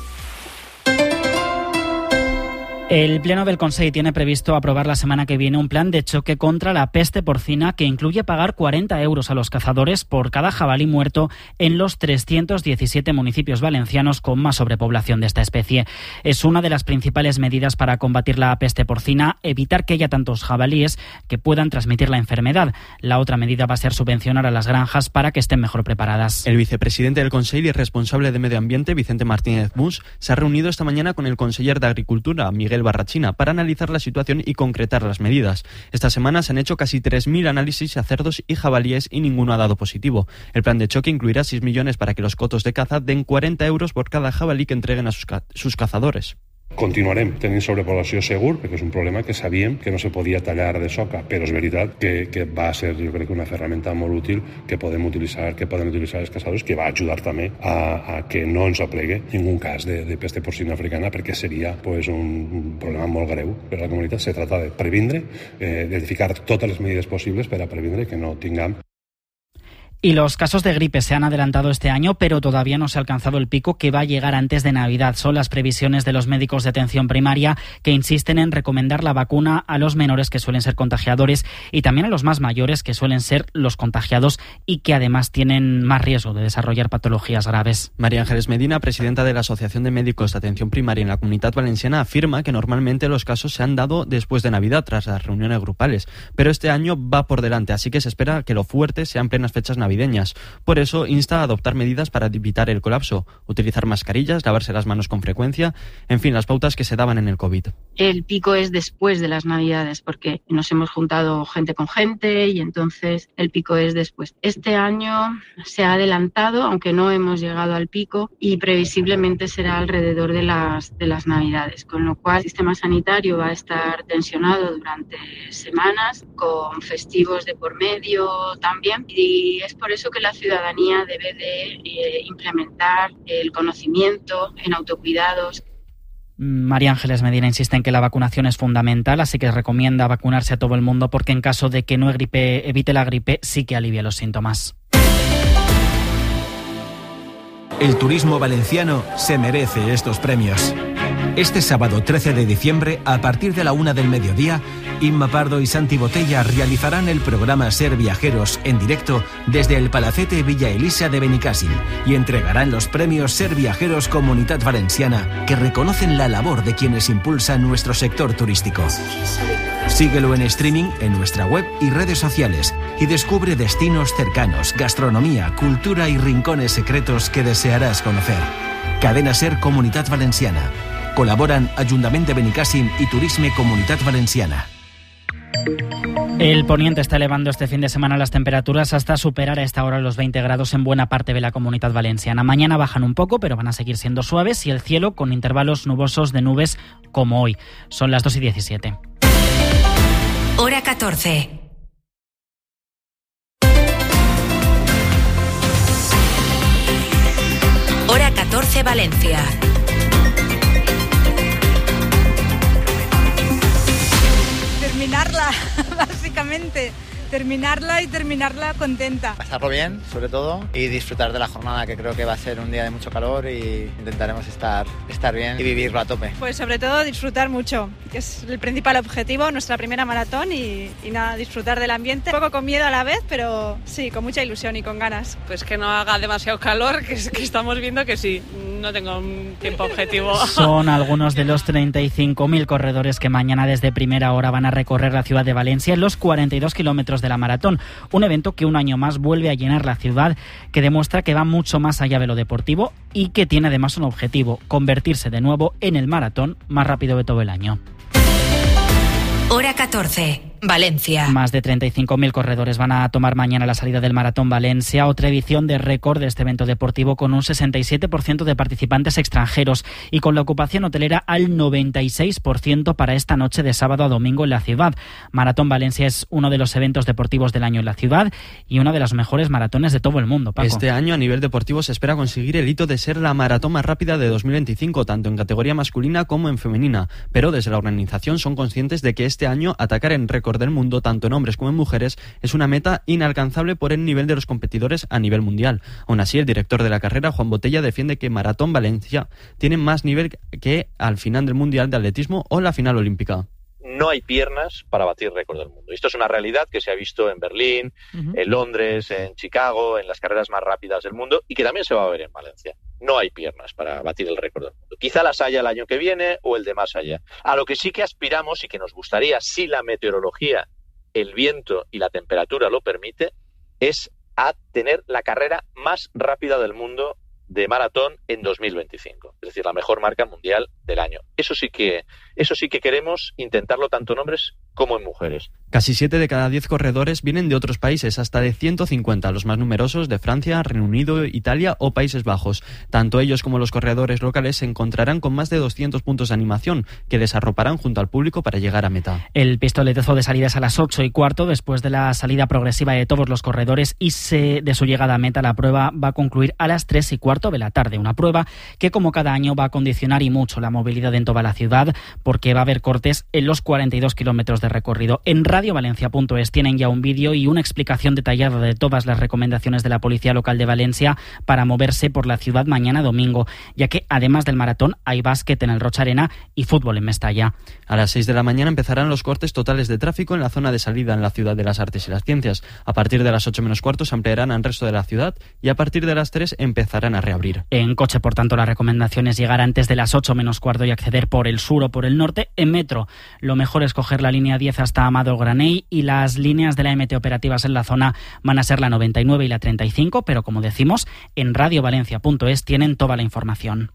El Pleno del Consejo tiene previsto aprobar la semana que viene un plan de choque contra la peste porcina que incluye pagar cuarenta euros a los cazadores por cada jabalí muerto en los trescientos diecisiete municipios valencianos con más sobrepoblación de esta especie. Es una de las principales medidas para combatir la peste porcina, evitar que haya tantos jabalíes que puedan transmitir la enfermedad. La otra medida va a ser subvencionar a las granjas para que estén mejor preparadas. El vicepresidente del Consejo y responsable de Medio Ambiente, Vicente Martínez Mus, se ha reunido esta mañana con el conseller de Agricultura, Miguel Barrachina, para analizar la situación y concretar las medidas. Esta semana se han hecho casi tres mil análisis a cerdos y jabalíes y ninguno ha dado positivo. El plan de choque incluirá seis millones para que los cotos de caza den cuarenta euros por cada jabalí que entreguen a sus, ca- sus cazadores. Continuarem tenint sobrepoblació segur, perquè és un problema que sabíem que no se podia tallar de soca, però és veritat que, que va ser, jo crec, una ferramenta molt útil que podem utilitzar, que poden utilitzar els caçadors, que va ajudar també a, a que no ens aplegue ningú cas de, de peste porcina africana, perquè seria pues, un problema molt greu per a la comunitat. Se trata de previndre, eh, d'edificar totes les medides possibles per a previndre que no tinguem. Y los casos de gripe se han adelantado este año, pero todavía no se ha alcanzado el pico que va a llegar antes de Navidad. Son las previsiones de los médicos de atención primaria que insisten en recomendar la vacuna a los menores que suelen ser contagiadores y también a los más mayores que suelen ser los contagiados y que además tienen más riesgo de desarrollar patologías graves. María Ángeles Medina, presidenta de la Asociación de Médicos de Atención Primaria en la Comunidad Valenciana, afirma que normalmente los casos se han dado después de Navidad, tras las reuniones grupales, pero este año va por delante, así que se espera que lo fuerte sea en plenas fechas navideñas. Por eso insta a adoptar medidas para evitar el colapso, utilizar mascarillas, lavarse las manos con frecuencia, en fin, las pautas que se daban en el COVID. El pico es después de las Navidades porque nos hemos juntado gente con gente y entonces el pico es después. Este año se ha adelantado, aunque no hemos llegado al pico, y previsiblemente será alrededor de las, de las Navidades, con lo cual el sistema sanitario va a estar tensionado durante semanas, con festivos de por medio también, y es por eso que la ciudadanía debe de eh, implementar el conocimiento en autocuidados. María Ángeles Medina insiste en que la vacunación es fundamental, así que recomienda vacunarse a todo el mundo porque en caso de que no gripe, evite la gripe, sí que alivia los síntomas. El turismo valenciano se merece estos premios. Este sábado trece de diciembre, a partir de la una del mediodía, Inma Pardo y Santi Botella realizarán el programa Ser Viajeros en directo desde el Palacete Villa Elisa de Benicassim y entregarán los premios Ser Viajeros Comunitat Valenciana, que reconocen la labor de quienes impulsan nuestro sector turístico. Síguelo en streaming en nuestra web y redes sociales y descubre destinos cercanos, gastronomía, cultura y rincones secretos que desearás conocer. Cadena Ser Comunitat Valenciana. Colaboran Ayuntamiento de Benicassim y Turisme Comunitat Valenciana. El poniente está elevando este fin de semana las temperaturas hasta superar a esta hora los veinte grados en buena parte de la Comunidad Valenciana. Mañana bajan un poco, pero van a seguir siendo suaves y el cielo con intervalos nubosos de nubes como hoy. Son las dos y diecisiete. Hora catorce. Hora catorce Valencia. Terminarla, básicamente. Terminarla y terminarla contenta. Pasarlo bien, sobre todo, y disfrutar de la jornada, que creo que va a ser un día de mucho calor y intentaremos estar, estar bien y vivirlo a tope. Pues sobre todo disfrutar mucho, que es el principal objetivo, nuestra primera maratón y, y nada, disfrutar del ambiente. Un poco con miedo a la vez, pero sí, con mucha ilusión y con ganas. Pues que no haga demasiado calor, que, que estamos viendo que sí, no tengo un tiempo objetivo. Son algunos de los treinta y cinco mil corredores que mañana desde primera hora van a recorrer la ciudad de Valencia en los cuarenta y dos kilómetros de la maratón, un evento que un año más vuelve a llenar la ciudad, que demuestra que va mucho más allá de lo deportivo y que tiene además un objetivo: convertirse de nuevo en el maratón más rápido de todo el año. Hora catorce. Valencia. Más de treinta y cinco mil corredores van a tomar mañana la salida del Maratón Valencia, otra edición de récord de este evento deportivo con un sesenta y siete por ciento de participantes extranjeros y con la ocupación hotelera al noventa y seis por ciento para esta noche de sábado a domingo en la ciudad. Maratón Valencia es uno de los eventos deportivos del año en la ciudad y una de las mejores maratones de todo el mundo, Paco. Este año a nivel deportivo se espera conseguir el hito de ser la maratón más rápida de dos mil veinticinco, tanto en categoría masculina como en femenina, pero desde la organización son conscientes de que este año atacar en récord del mundo, tanto en hombres como en mujeres, es una meta inalcanzable por el nivel de los competidores a nivel mundial. Aún así, el director de la carrera, Juan Botella, defiende que Maratón Valencia tiene más nivel que al final del Mundial de Atletismo o la final olímpica. No hay piernas para batir récord del mundo. Esto es una realidad que se ha visto en Berlín, uh-huh. en Londres, en Chicago, en las carreras más rápidas del mundo y que también se va a ver en Valencia. No hay piernas para batir el récord del mundo. Quizá las haya el año que viene o el de más allá. A lo que sí que aspiramos y que nos gustaría, si la meteorología, el viento y la temperatura lo permite, es a tener la carrera más rápida del mundo de maratón en dos mil veinticinco, es decir, la mejor marca mundial del año. Eso sí que, eso sí que queremos intentarlo tanto en hombres como en mujeres. Casi siete de cada diez corredores vienen de otros países, hasta de ciento cincuenta, los más numerosos de Francia, Reino Unido, Italia o Países Bajos. Tanto ellos como los corredores locales se encontrarán con más de doscientos puntos de animación que desarroparán junto al público para llegar a meta. El pistoletazo de salida es a las ocho y cuarto, después de la salida progresiva de todos los corredores y se, de su llegada a meta. La prueba va a concluir a las tres y cuarto de la tarde. Una prueba que, como cada año, va a condicionar y mucho la movilidad en toda la ciudad, porque va a haber cortes en los cuarenta y dos kilómetros de recorrido. En radio valencia punto es tienen ya un vídeo y una explicación detallada de todas las recomendaciones de la Policía Local de Valencia para moverse por la ciudad mañana domingo, ya que además del maratón hay básquet en el Rocha Arena y fútbol en Mestalla. A las seis de la mañana empezarán los cortes totales de tráfico en la zona de salida en la Ciudad de las Artes y las Ciencias. A partir de las ocho menos cuarto se ampliarán al resto de la ciudad y a partir de las tres empezarán a reabrir. En coche, por tanto, la recomendación es llegar antes de las ocho menos cuarto y acceder por el sur o por el norte. En metro, lo mejor es coger la línea diez hasta Amado Graney y las líneas de la M T operativas en la zona van a ser la noventa y nueve y la treinta y cinco, pero como decimos, en radio valencia punto es tienen toda la información.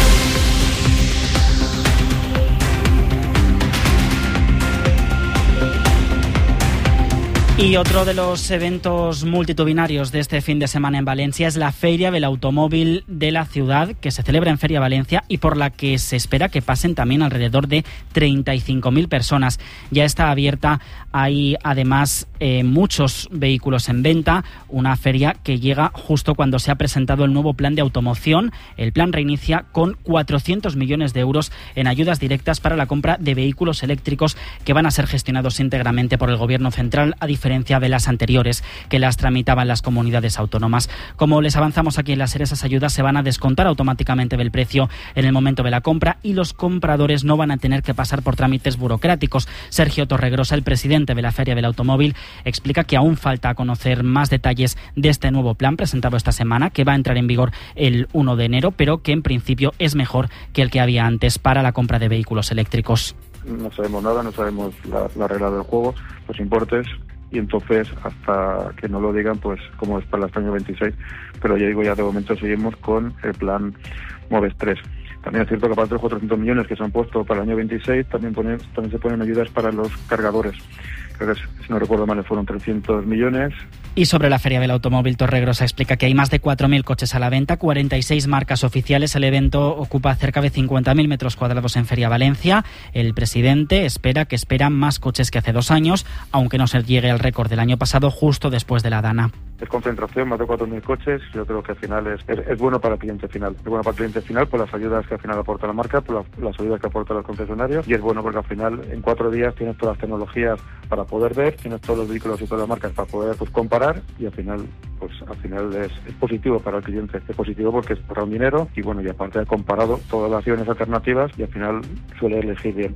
Y otro de los eventos multitudinarios de este fin de semana en Valencia es la Feria del Automóvil de la ciudad, que se celebra en Feria Valencia y por la que se espera que pasen también alrededor de treinta y cinco mil personas. Ya está abierta, hay además eh, muchos vehículos en venta, una feria que llega justo cuando se ha presentado el nuevo plan de automoción. El plan reinicia con cuatrocientos millones de euros en ayudas directas para la compra de vehículos eléctricos que van a ser gestionados íntegramente por el Gobierno central, a diferencia de las anteriores que las tramitaban las comunidades autónomas. Como les avanzamos aquí en la serie, esas ayudas se van a descontar automáticamente del precio en el momento de la compra y los compradores no van a tener que pasar por trámites burocráticos. Sergio Torregrosa, el presidente de la Feria del Automóvil, explica que aún falta conocer más detalles de este nuevo plan presentado esta semana, que va a entrar en vigor el uno de enero, pero que en principio es mejor que el que había antes para la compra de vehículos eléctricos. No sabemos nada, no sabemos la, la regla del juego, los importes, y entonces hasta que no lo digan, pues como es para el año veintiséis, pero ya digo, ya de momento seguimos con el plan Moves tres. También es cierto que aparte de los cuatrocientos millones que se han puesto para el año veintiséis, también, ponen, también se ponen ayudas para los cargadores. Creo que, si no recuerdo mal, fueron trescientos millones. Y sobre la Feria del Automóvil, Torregrosa explica que hay más de cuatro mil coches a la venta, cuarenta y seis marcas oficiales. El evento ocupa cerca de cincuenta mil metros cuadrados en Feria Valencia. El presidente espera que esperan más coches que hace dos años, aunque no se llegue al récord del año pasado, justo después de la Dana. Es concentración, más de cuatro mil coches. Yo creo que al final es, es, es bueno para el cliente final. Es bueno para el cliente final por las ayudas que al final aporta la marca, por la, las ayudas que aportan los concesionarios. Y es bueno porque al final en cuatro días tienes todas las tecnologías para poder ver, tienes todos los vehículos y todas las marcas para poder pues, comparar, y al final pues al final es, es positivo para el cliente. Es positivo porque es para un dinero y bueno, y aparte he comparado todas las opciones alternativas y al final suele elegir bien.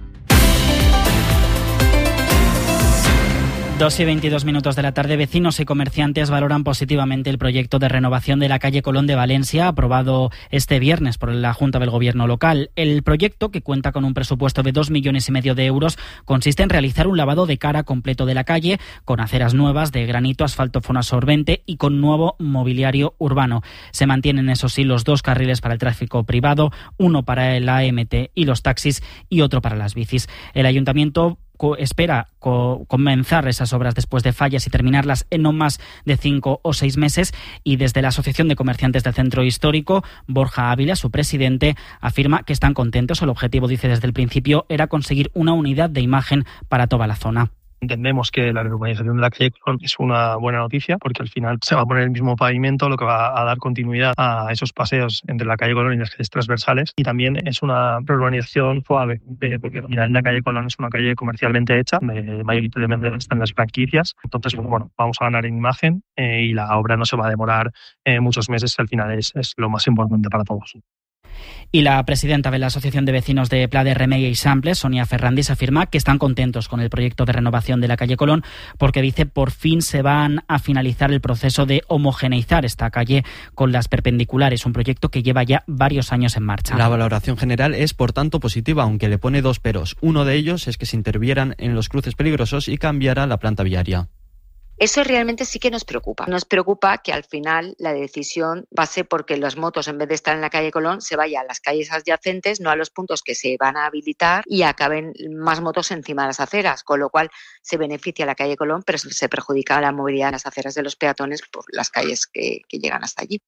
dos y veintidós minutos de la tarde, vecinos y comerciantes valoran positivamente el proyecto de renovación de la calle Colón de Valencia, aprobado este viernes por la Junta del Gobierno local. El proyecto, que cuenta con un presupuesto de dos millones y medio de euros, consiste en realizar un lavado de cara completo de la calle, con aceras nuevas de granito, asfalto fonoabsorbente y con nuevo mobiliario urbano. Se mantienen, eso sí, los dos carriles para el tráfico privado, uno para el A M T y los taxis y otro para las bicis. El ayuntamiento co- espera co- comenzar esas obras después de fallas y terminarlas en no más de cinco o seis meses. Y desde la Asociación de Comerciantes del Centro Histórico, Borja Ávila, su presidente, afirma que están contentos. El objetivo, dice desde el principio, era conseguir una unidad de imagen para toda la zona. Entendemos que la reurbanización de la calle Colón es una buena noticia porque al final se va a poner el mismo pavimento, lo que va a dar continuidad a esos paseos entre la calle Colón y las calles transversales, y también es una reurbanización suave porque al final la calle Colón es una calle comercialmente hecha, mayoritariamente están las franquicias, entonces bueno, vamos a ganar en imagen eh, y la obra no se va a demorar eh, muchos meses, que al final es, es lo más importante para todos. Y la presidenta de la Asociación de Vecinos de Pla de Remei y Samples, Sonia Ferrandis, afirma que están contentos con el proyecto de renovación de la calle Colón porque, dice, por fin se van a finalizar el proceso de homogeneizar esta calle con las perpendiculares, un proyecto que lleva ya varios años en marcha. La valoración general es, por tanto, positiva, aunque le pone dos peros. Uno de ellos es que se intervieran en los cruces peligrosos y cambiara la planta viaria. Eso realmente sí que nos preocupa. Nos preocupa que al final la decisión pase porque las motos, en vez de estar en la calle Colón, se vayan a las calles adyacentes, no a los puntos que se van a habilitar, y acaben más motos encima de las aceras, con lo cual se beneficia a la calle Colón, pero se perjudica a la movilidad en las aceras de los peatones por las calles que, que llegan hasta allí.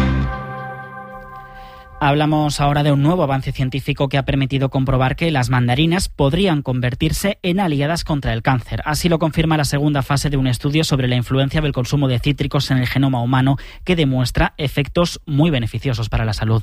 Hablamos ahora de un nuevo avance científico que ha permitido comprobar que las mandarinas podrían convertirse en aliadas contra el cáncer. Así lo confirma la segunda fase de un estudio sobre la influencia del consumo de cítricos en el genoma humano, que demuestra efectos muy beneficiosos para la salud.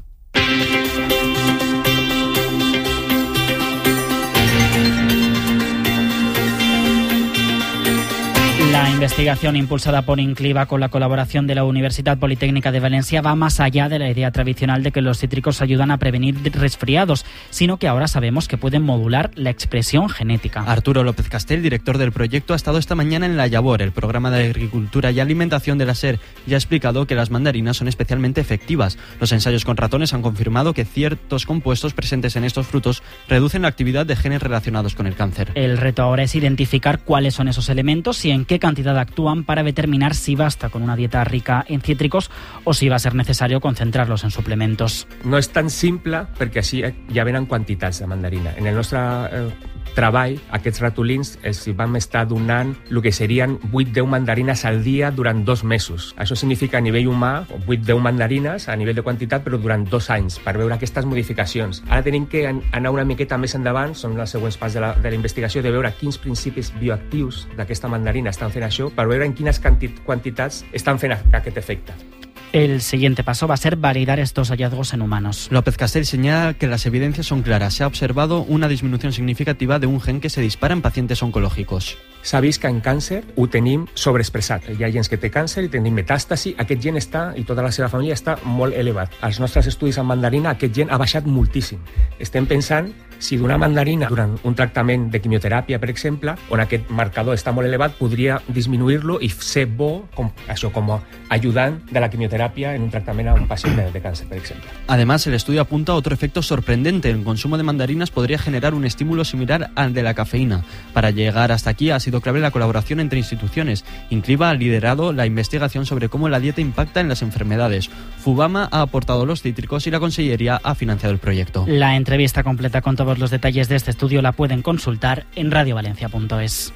La investigación impulsada por Incliva con la colaboración de la Universidad Politécnica de Valencia va más allá de la idea tradicional de que los cítricos ayudan a prevenir resfriados, sino que ahora sabemos que pueden modular la expresión genética. Arturo López Castel, director del proyecto, ha estado esta mañana en la Llavor, el programa de agricultura y alimentación de la SER, y ha explicado que las mandarinas son especialmente efectivas. Los ensayos con ratones han confirmado que ciertos compuestos presentes en estos frutos reducen la actividad de genes relacionados con el cáncer. El reto ahora es identificar cuáles son esos elementos y en qué cantidad actúan para determinar si basta con una dieta rica en cítricos o si va a ser necesario concentrarlos en suplementos. No és tan simple perquè així ja venen quantitats de mandarina. En el nostre eh, treball, aquests ratolins els vam estar donant el que serien vuit a deu mandarines al dia durant dos mesos. Això significa a nivell humà vuit a deu mandarines a nivell de quantitat, però durant dos anys, per veure aquestes modificacions. Ara tenim que anar una miqueta més endavant, són les següents parts de la, de la investigació, de veure quins principis bioactius d'aquesta mandarina estan fent això, per veure en quines quantitats estan fent aquest efecte. El siguiente paso va a ser validar estos hallazgos en humanos. López Castel señala que las evidencias son claras. Se ha observado una disminución significativa de un gen que se dispara en pacientes oncológicos. S'ha vist que en càncer ho tenim sobreexpressat. Hi ha gens que té càncer i tenim metàstasi. Aquest gen està, i tota la seva família, està molt elevat. Als nostres estudis amb mandarina, aquest gen ha baixat moltíssim. Estem pensant si donar mandarina durant un tractament de quimioteràpia, per exemple, on aquest marcador està molt elevat, podria disminuir-lo i ser bo, com, això, com a ayudant de la quimioterapia en un tratamiento a un paciente de cáncer, por ejemplo. Además, el estudio apunta a otro efecto sorprendente. El consumo de mandarinas podría generar un estímulo similar al de la cafeína. Para llegar hasta aquí ha sido clave la colaboración entre instituciones. Incliva ha liderado la investigación sobre cómo la dieta impacta en las enfermedades. Fubama ha aportado los cítricos y la Consellería ha financiado el proyecto. La entrevista completa con todos los detalles de este estudio la pueden consultar en radio valencia punto es.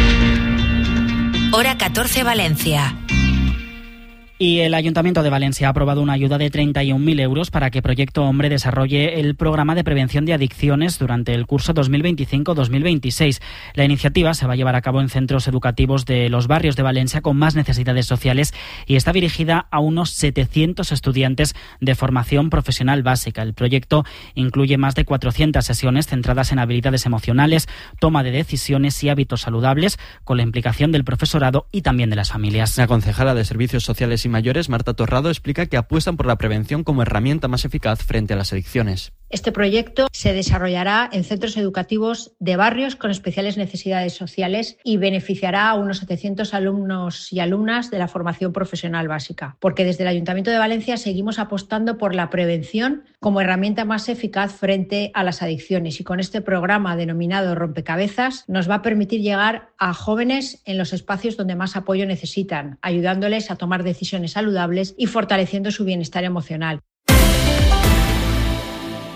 Hora catorce Valencia. Y el Ayuntamiento de Valencia ha aprobado una ayuda de treinta y un mil euros para que Proyecto Hombre desarrolle el programa de prevención de adicciones durante el curso dos mil veinticinco dos mil veintiséis. La iniciativa se va a llevar a cabo en centros educativos de los barrios de Valencia con más necesidades sociales y está dirigida a unos setecientos estudiantes de formación profesional básica. El proyecto incluye más de cuatrocientas sesiones centradas en habilidades emocionales, toma de decisiones y hábitos saludables, con la implicación del profesorado y también de las familias. La concejala de Servicios Sociales y Mayores, Marta Torrado, explica que apuestan por la prevención como herramienta más eficaz frente a las adicciones. Este proyecto se desarrollará en centros educativos de barrios con especiales necesidades sociales y beneficiará a unos setecientos alumnos y alumnas de la formación profesional básica, porque desde el Ayuntamiento de Valencia seguimos apostando por la prevención como herramienta más eficaz frente a las adicciones, y con este programa denominado Rompecabezas nos va a permitir llegar a jóvenes en los espacios donde más apoyo necesitan, ayudándoles a tomar decisiones saludables y fortaleciendo su bienestar emocional.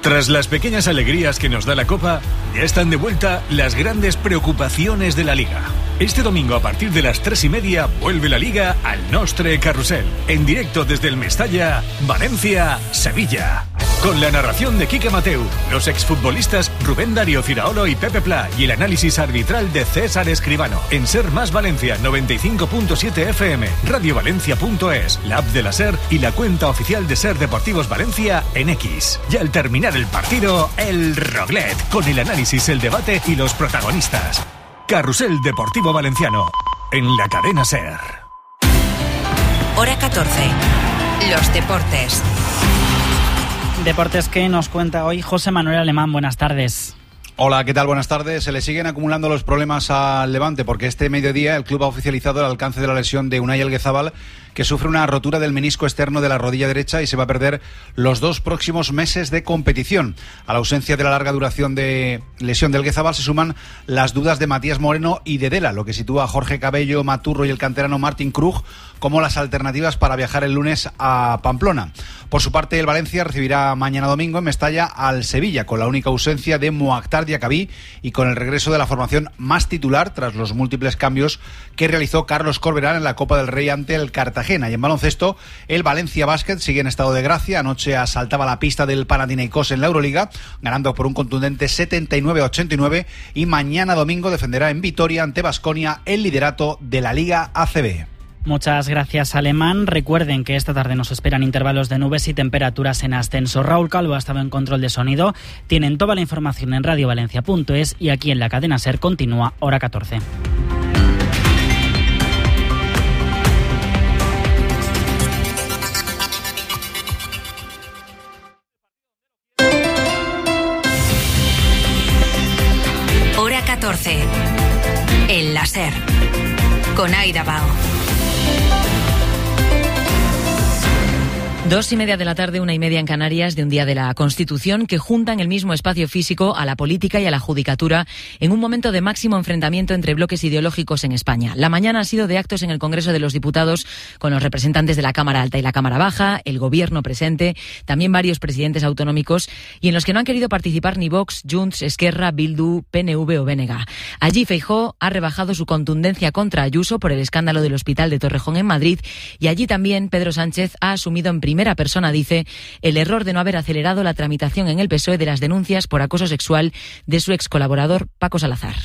Tras las pequeñas alegrías que nos da la Copa, ya están de vuelta las grandes preocupaciones de la Liga. Este domingo a partir de las tres y media vuelve la Liga al Nostre Carrusel. En directo desde el Mestalla, Valencia, Sevilla. Con la narración de Quique Mateu, los exfutbolistas Rubén Darío Ciraolo y Pepe Pla y el análisis arbitral de César Escribano. En Ser Más Valencia noventa y cinco punto siete F M, radiovalencia punto es, la app de la Ser y la cuenta oficial de Ser Deportivos Valencia en X. Y al terminar el partido, el Roglet, con el análisis, el debate y los protagonistas. Carrusel Deportivo Valenciano, en la cadena Ser. Hora catorce. Los deportes. Deportes que nos cuenta hoy José Manuel Alemán. Buenas tardes. Hola, ¿qué tal? Buenas tardes. Se le siguen acumulando los problemas al Levante porque este mediodía el club ha oficializado el alcance de la lesión de Unai Elguezabal, que sufre una rotura del menisco externo de la rodilla derecha y se va a perder los dos próximos meses de competición. A la ausencia de la larga duración de lesión de Elguezabal se suman las dudas de Matías Moreno y de Dela, lo que sitúa a Jorge Cabello, Maturro y el canterano Martin Krug como las alternativas para viajar el lunes a Pamplona. Por su parte, el Valencia recibirá mañana domingo en Mestalla al Sevilla, con la única ausencia de Moactar Diacabí y con el regreso de la formación más titular tras los múltiples cambios que realizó Carlos Corberán en la Copa del Rey ante el Cartagena. Y en baloncesto, el Valencia Basket sigue en estado de gracia. Anoche asaltaba la pista del Panathinaikos en la Euroliga, ganando por un contundente setenta y nueve a ochenta y nueve, y mañana domingo defenderá en Vitoria ante Baskonia el liderato de la Liga A C B. Muchas gracias, Alemán. Recuerden que esta tarde nos esperan intervalos de nubes y temperaturas en ascenso. Raúl Calvo ha estado en control de sonido. Tienen toda la información en radiovalencia punto es y aquí en la cadena Ser continúa Hora catorce. Hora catorce. En la Ser. Con Aida Bao. Dos y media de la tarde, una y media en Canarias, de un día de la Constitución que junta en el mismo espacio físico a la política y a la judicatura en un momento de máximo enfrentamiento entre bloques ideológicos en España. La mañana ha sido de actos en el Congreso de los Diputados con los representantes de la Cámara Alta y la Cámara Baja, el Gobierno presente, también varios presidentes autonómicos y en los que no han querido participar ni Vox, Junts, Esquerra, Bildu, P N V o B N G. Allí Feijóo ha rebajado su contundencia contra Ayuso por el escándalo del Hospital de Torrejón en Madrid y allí también Pedro Sánchez ha asumido en primera persona, dice, el error de no haber acelerado la tramitación en el P S O E de las denuncias por acoso sexual de su ex colaborador Paco Salazar.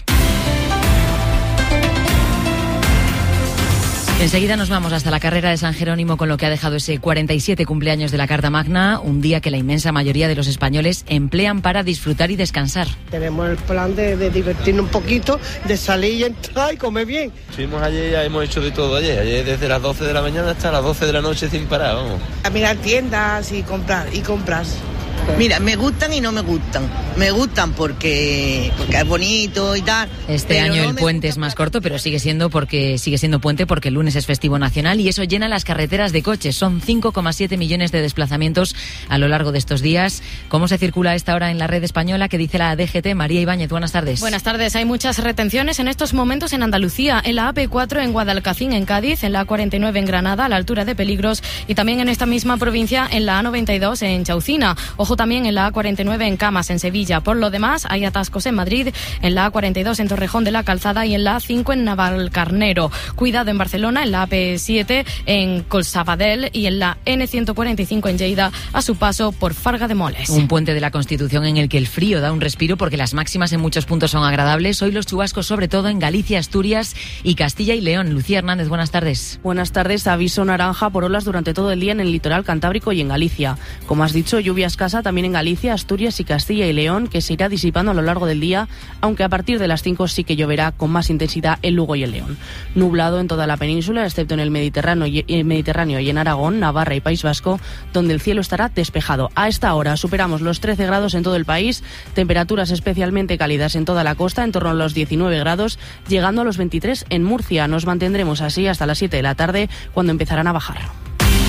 Enseguida nos vamos hasta la carrera de San Jerónimo con lo que ha dejado ese cuarenta y siete cumpleaños de la Carta Magna, un día que la inmensa mayoría de los españoles emplean para disfrutar y descansar. Tenemos el plan de, de divertirnos un poquito, de salir y entrar y comer bien. Fuimos ayer, ya hemos hecho de todo ayer, ayer desde las doce de la mañana hasta las doce de la noche sin parar, vamos. A mirar tiendas y comprar, y compras. Mira, me gustan y no me gustan. Me gustan porque, porque es bonito y tal. Este año no el puente es más corto, pero sigue siendo porque sigue siendo puente porque el lunes es festivo nacional y eso llena las carreteras de coches. Son cinco coma siete millones de desplazamientos a lo largo de estos días. ¿Cómo se circula a esta hora en la red española? ¿Qué dice la D G T? María Ibáñez, buenas tardes. Buenas tardes. Hay muchas retenciones en estos momentos en Andalucía, en la A P cuatro en Guadalcacín, en Cádiz, en la A cuarenta y nueve en Granada, a la altura de Peligros, y también en esta misma provincia en la A noventa y dos en Chaucina. Ojo también en la A cuarenta y nueve en Camas, en Sevilla. Por lo demás, hay atascos en Madrid, en la A cuarenta y dos en Torrejón de la Calzada y en la A cinco en Navalcarnero. Cuidado en Barcelona, en la A P siete en Colsabadell y en la N ciento cuarenta y cinco en Lleida a su paso por Farga de Moles. Un puente de la Constitución en el que el frío da un respiro porque las máximas en muchos puntos son agradables. Hoy los chubascos sobre todo en Galicia, Asturias y Castilla y León. Lucía Hernández, buenas tardes. Buenas tardes. Aviso naranja por olas durante todo el día en el litoral cantábrico y en Galicia. Como has dicho, lluvia escasa también en Galicia, Asturias y Castilla y León, que se irá disipando a lo largo del día, aunque a partir de las cinco sí que lloverá con más intensidad en Lugo y en León. Nublado en toda la península, excepto en el Mediterráneo y, el Mediterráneo y en Aragón, Navarra y País Vasco, donde el cielo estará despejado. A esta hora superamos los trece grados en todo el país, temperaturas especialmente cálidas en toda la costa, en torno a los diecinueve grados, llegando a los veintitrés en Murcia. Nos mantendremos así hasta las siete de la tarde, cuando empezarán a bajar.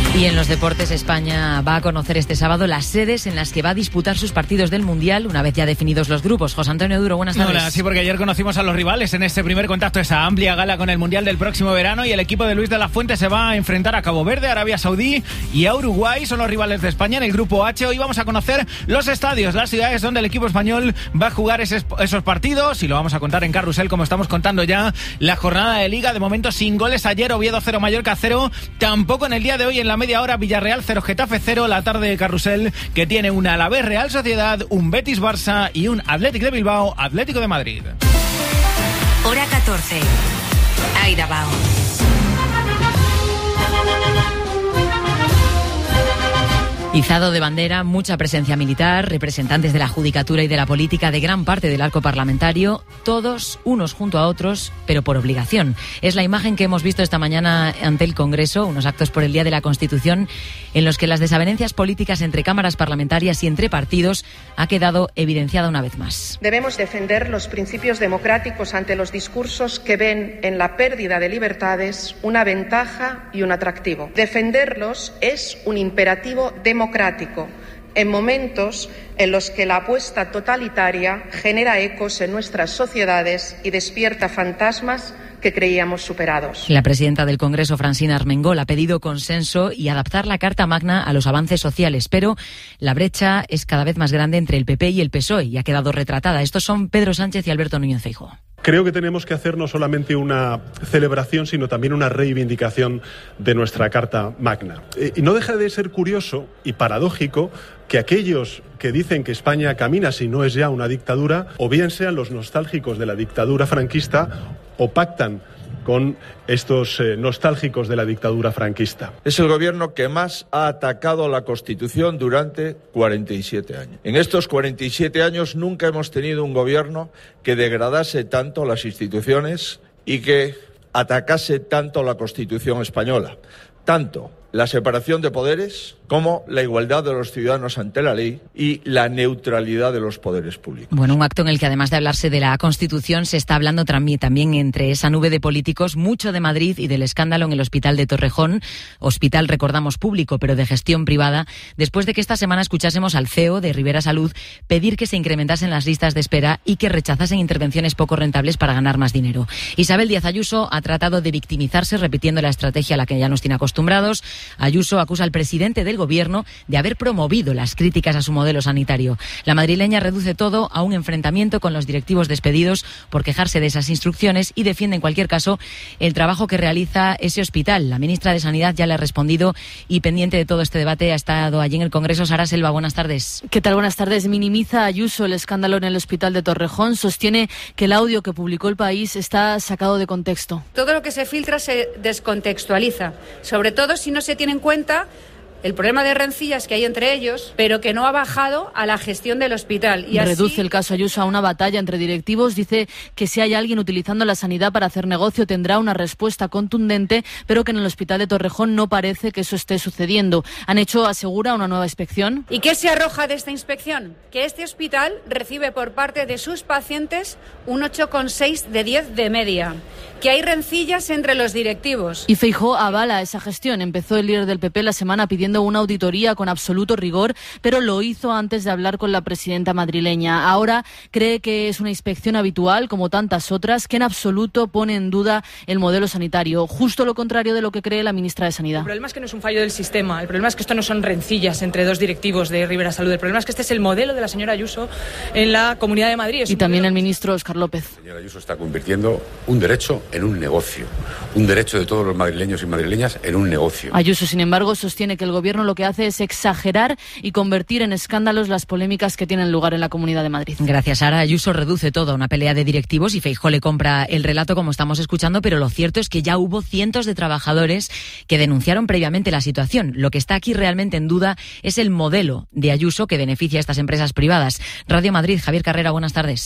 Y en los deportes, España va a conocer este sábado las sedes en las que va a disputar sus partidos del Mundial, una vez ya definidos los grupos. José Antonio Duro, buenas tardes. Hola, sí, porque ayer conocimos a los rivales en este primer contacto, esa amplia gala con el Mundial del próximo verano, y el equipo de Luis de la Fuente se va a enfrentar a Cabo Verde, Arabia Saudí y a Uruguay. Son los rivales de España en el grupo H. Hoy vamos a conocer los estadios, las ciudades donde el equipo español va a jugar esos, esos partidos, y lo vamos a contar en Carrusel, como estamos contando ya la jornada de Liga. De momento sin goles ayer, Oviedo cero, Mallorca cero, tampoco en el día de hoy en la media hora, Villarreal cero, Getafe cero, la tarde de Carrusel, que tiene un Alavés Real Sociedad, un Betis Barça y un Athletic de Bilbao Atlético de Madrid. Hora catorce. Aida Bao. Izado de bandera, mucha presencia militar, representantes de la judicatura y de la política de gran parte del arco parlamentario, todos unos junto a otros, pero por obligación. Es la imagen que hemos visto esta mañana ante el Congreso, unos actos por el Día de la Constitución, en los que las desavenencias políticas entre cámaras parlamentarias y entre partidos ha quedado evidenciada una vez más. Debemos defender los principios democráticos ante los discursos que ven en la pérdida de libertades una ventaja y un atractivo. Defenderlos es un imperativo democrático. democrático en momentos en los que la apuesta totalitaria genera ecos en nuestras sociedades y despierta fantasmas que creíamos superados. La presidenta del Congreso, Francina Armengol, ha pedido consenso y adaptar la Carta Magna a los avances sociales, pero la brecha es cada vez más grande entre el P P y el P S O E y ha quedado retratada. Estos son Pedro Sánchez y Alberto Núñez Feijóo. Creo que tenemos que hacer no solamente una celebración, sino también una reivindicación de nuestra Carta Magna. Y no deja de ser curioso y paradójico que aquellos que dicen que España camina si no es ya una dictadura, o bien sean los nostálgicos de la dictadura franquista, o pactan con estos eh, nostálgicos de la dictadura franquista. Es el gobierno que más ha atacado a la Constitución durante cuarenta y siete años. En estos cuarenta y siete años nunca hemos tenido un gobierno que degradase tanto las instituciones y que atacase tanto la Constitución española. Tanto la separación de poderes como la igualdad de los ciudadanos ante la ley y la neutralidad de los poderes públicos. Bueno, un acto en el que además de hablarse de la Constitución se está hablando también entre esa nube de políticos mucho de Madrid y del escándalo en el Hospital de Torrejón, hospital, recordamos, público pero de gestión privada, después de que esta semana escuchásemos al C E O de Ribera Salud pedir que se incrementasen las listas de espera y que rechazasen intervenciones poco rentables para ganar más dinero. Isabel Díaz Ayuso ha tratado de victimizarse repitiendo la estrategia a la que ya nos tiene acostumbrados. Ayuso acusa al presidente del Gobierno de haber promovido las críticas a su modelo sanitario. La madrileña reduce todo a un enfrentamiento con los directivos despedidos por quejarse de esas instrucciones y defiende en cualquier caso el trabajo que realiza ese hospital. La ministra de Sanidad ya le ha respondido y pendiente de todo este debate ha estado allí en el Congreso. Sara Selva, buenas tardes. ¿Qué tal? Buenas tardes. Minimiza Ayuso el escándalo en el Hospital de Torrejón. Sostiene que el audio que publicó El País está sacado de contexto. Todo lo que se filtra se descontextualiza, sobre todo si no se tiene en cuenta el problema de rencillas que hay entre ellos, pero que no ha bajado a la gestión del hospital. Y así... Reduce el caso Ayuso a una batalla entre directivos. Dice que si hay alguien utilizando la sanidad para hacer negocio tendrá una respuesta contundente, pero que en el Hospital de Torrejón no parece que eso esté sucediendo. Han hecho, asegura, una nueva inspección. ¿Y qué se arroja de esta inspección? Que este hospital recibe por parte de sus pacientes un ocho coma seis de diez de media. Que hay rencillas entre los directivos. Y Feijóo avala esa gestión. Empezó el líder del P P la semana pidiendo una auditoría con absoluto rigor, pero lo hizo antes de hablar con la presidenta madrileña. Ahora cree que es una inspección habitual, como tantas otras, que en absoluto pone en duda el modelo sanitario. Justo lo contrario de lo que cree la ministra de Sanidad. El problema es que no es un fallo del sistema. El problema es que esto no son rencillas entre dos directivos de Ribera Salud. El problema es que este es el modelo de la señora Ayuso en la Comunidad de Madrid. Es y también modelo... el ministro Óscar López. La señora Ayuso está convirtiendo un derecho en un negocio. Un derecho de todos los madrileños y madrileñas en un negocio. Ayuso, sin embargo, sostiene que el gobierno lo que hace es exagerar y convertir en escándalos las polémicas que tienen lugar en la Comunidad de Madrid. Gracias, Sara. Ayuso reduce todo a una pelea de directivos y Feijóo le compra el relato, como estamos escuchando, pero lo cierto es que ya hubo cientos de trabajadores que denunciaron previamente la situación. Lo que está aquí realmente en duda es el modelo de Ayuso que beneficia a estas empresas privadas. Radio Madrid, Javier Carrera, buenas tardes.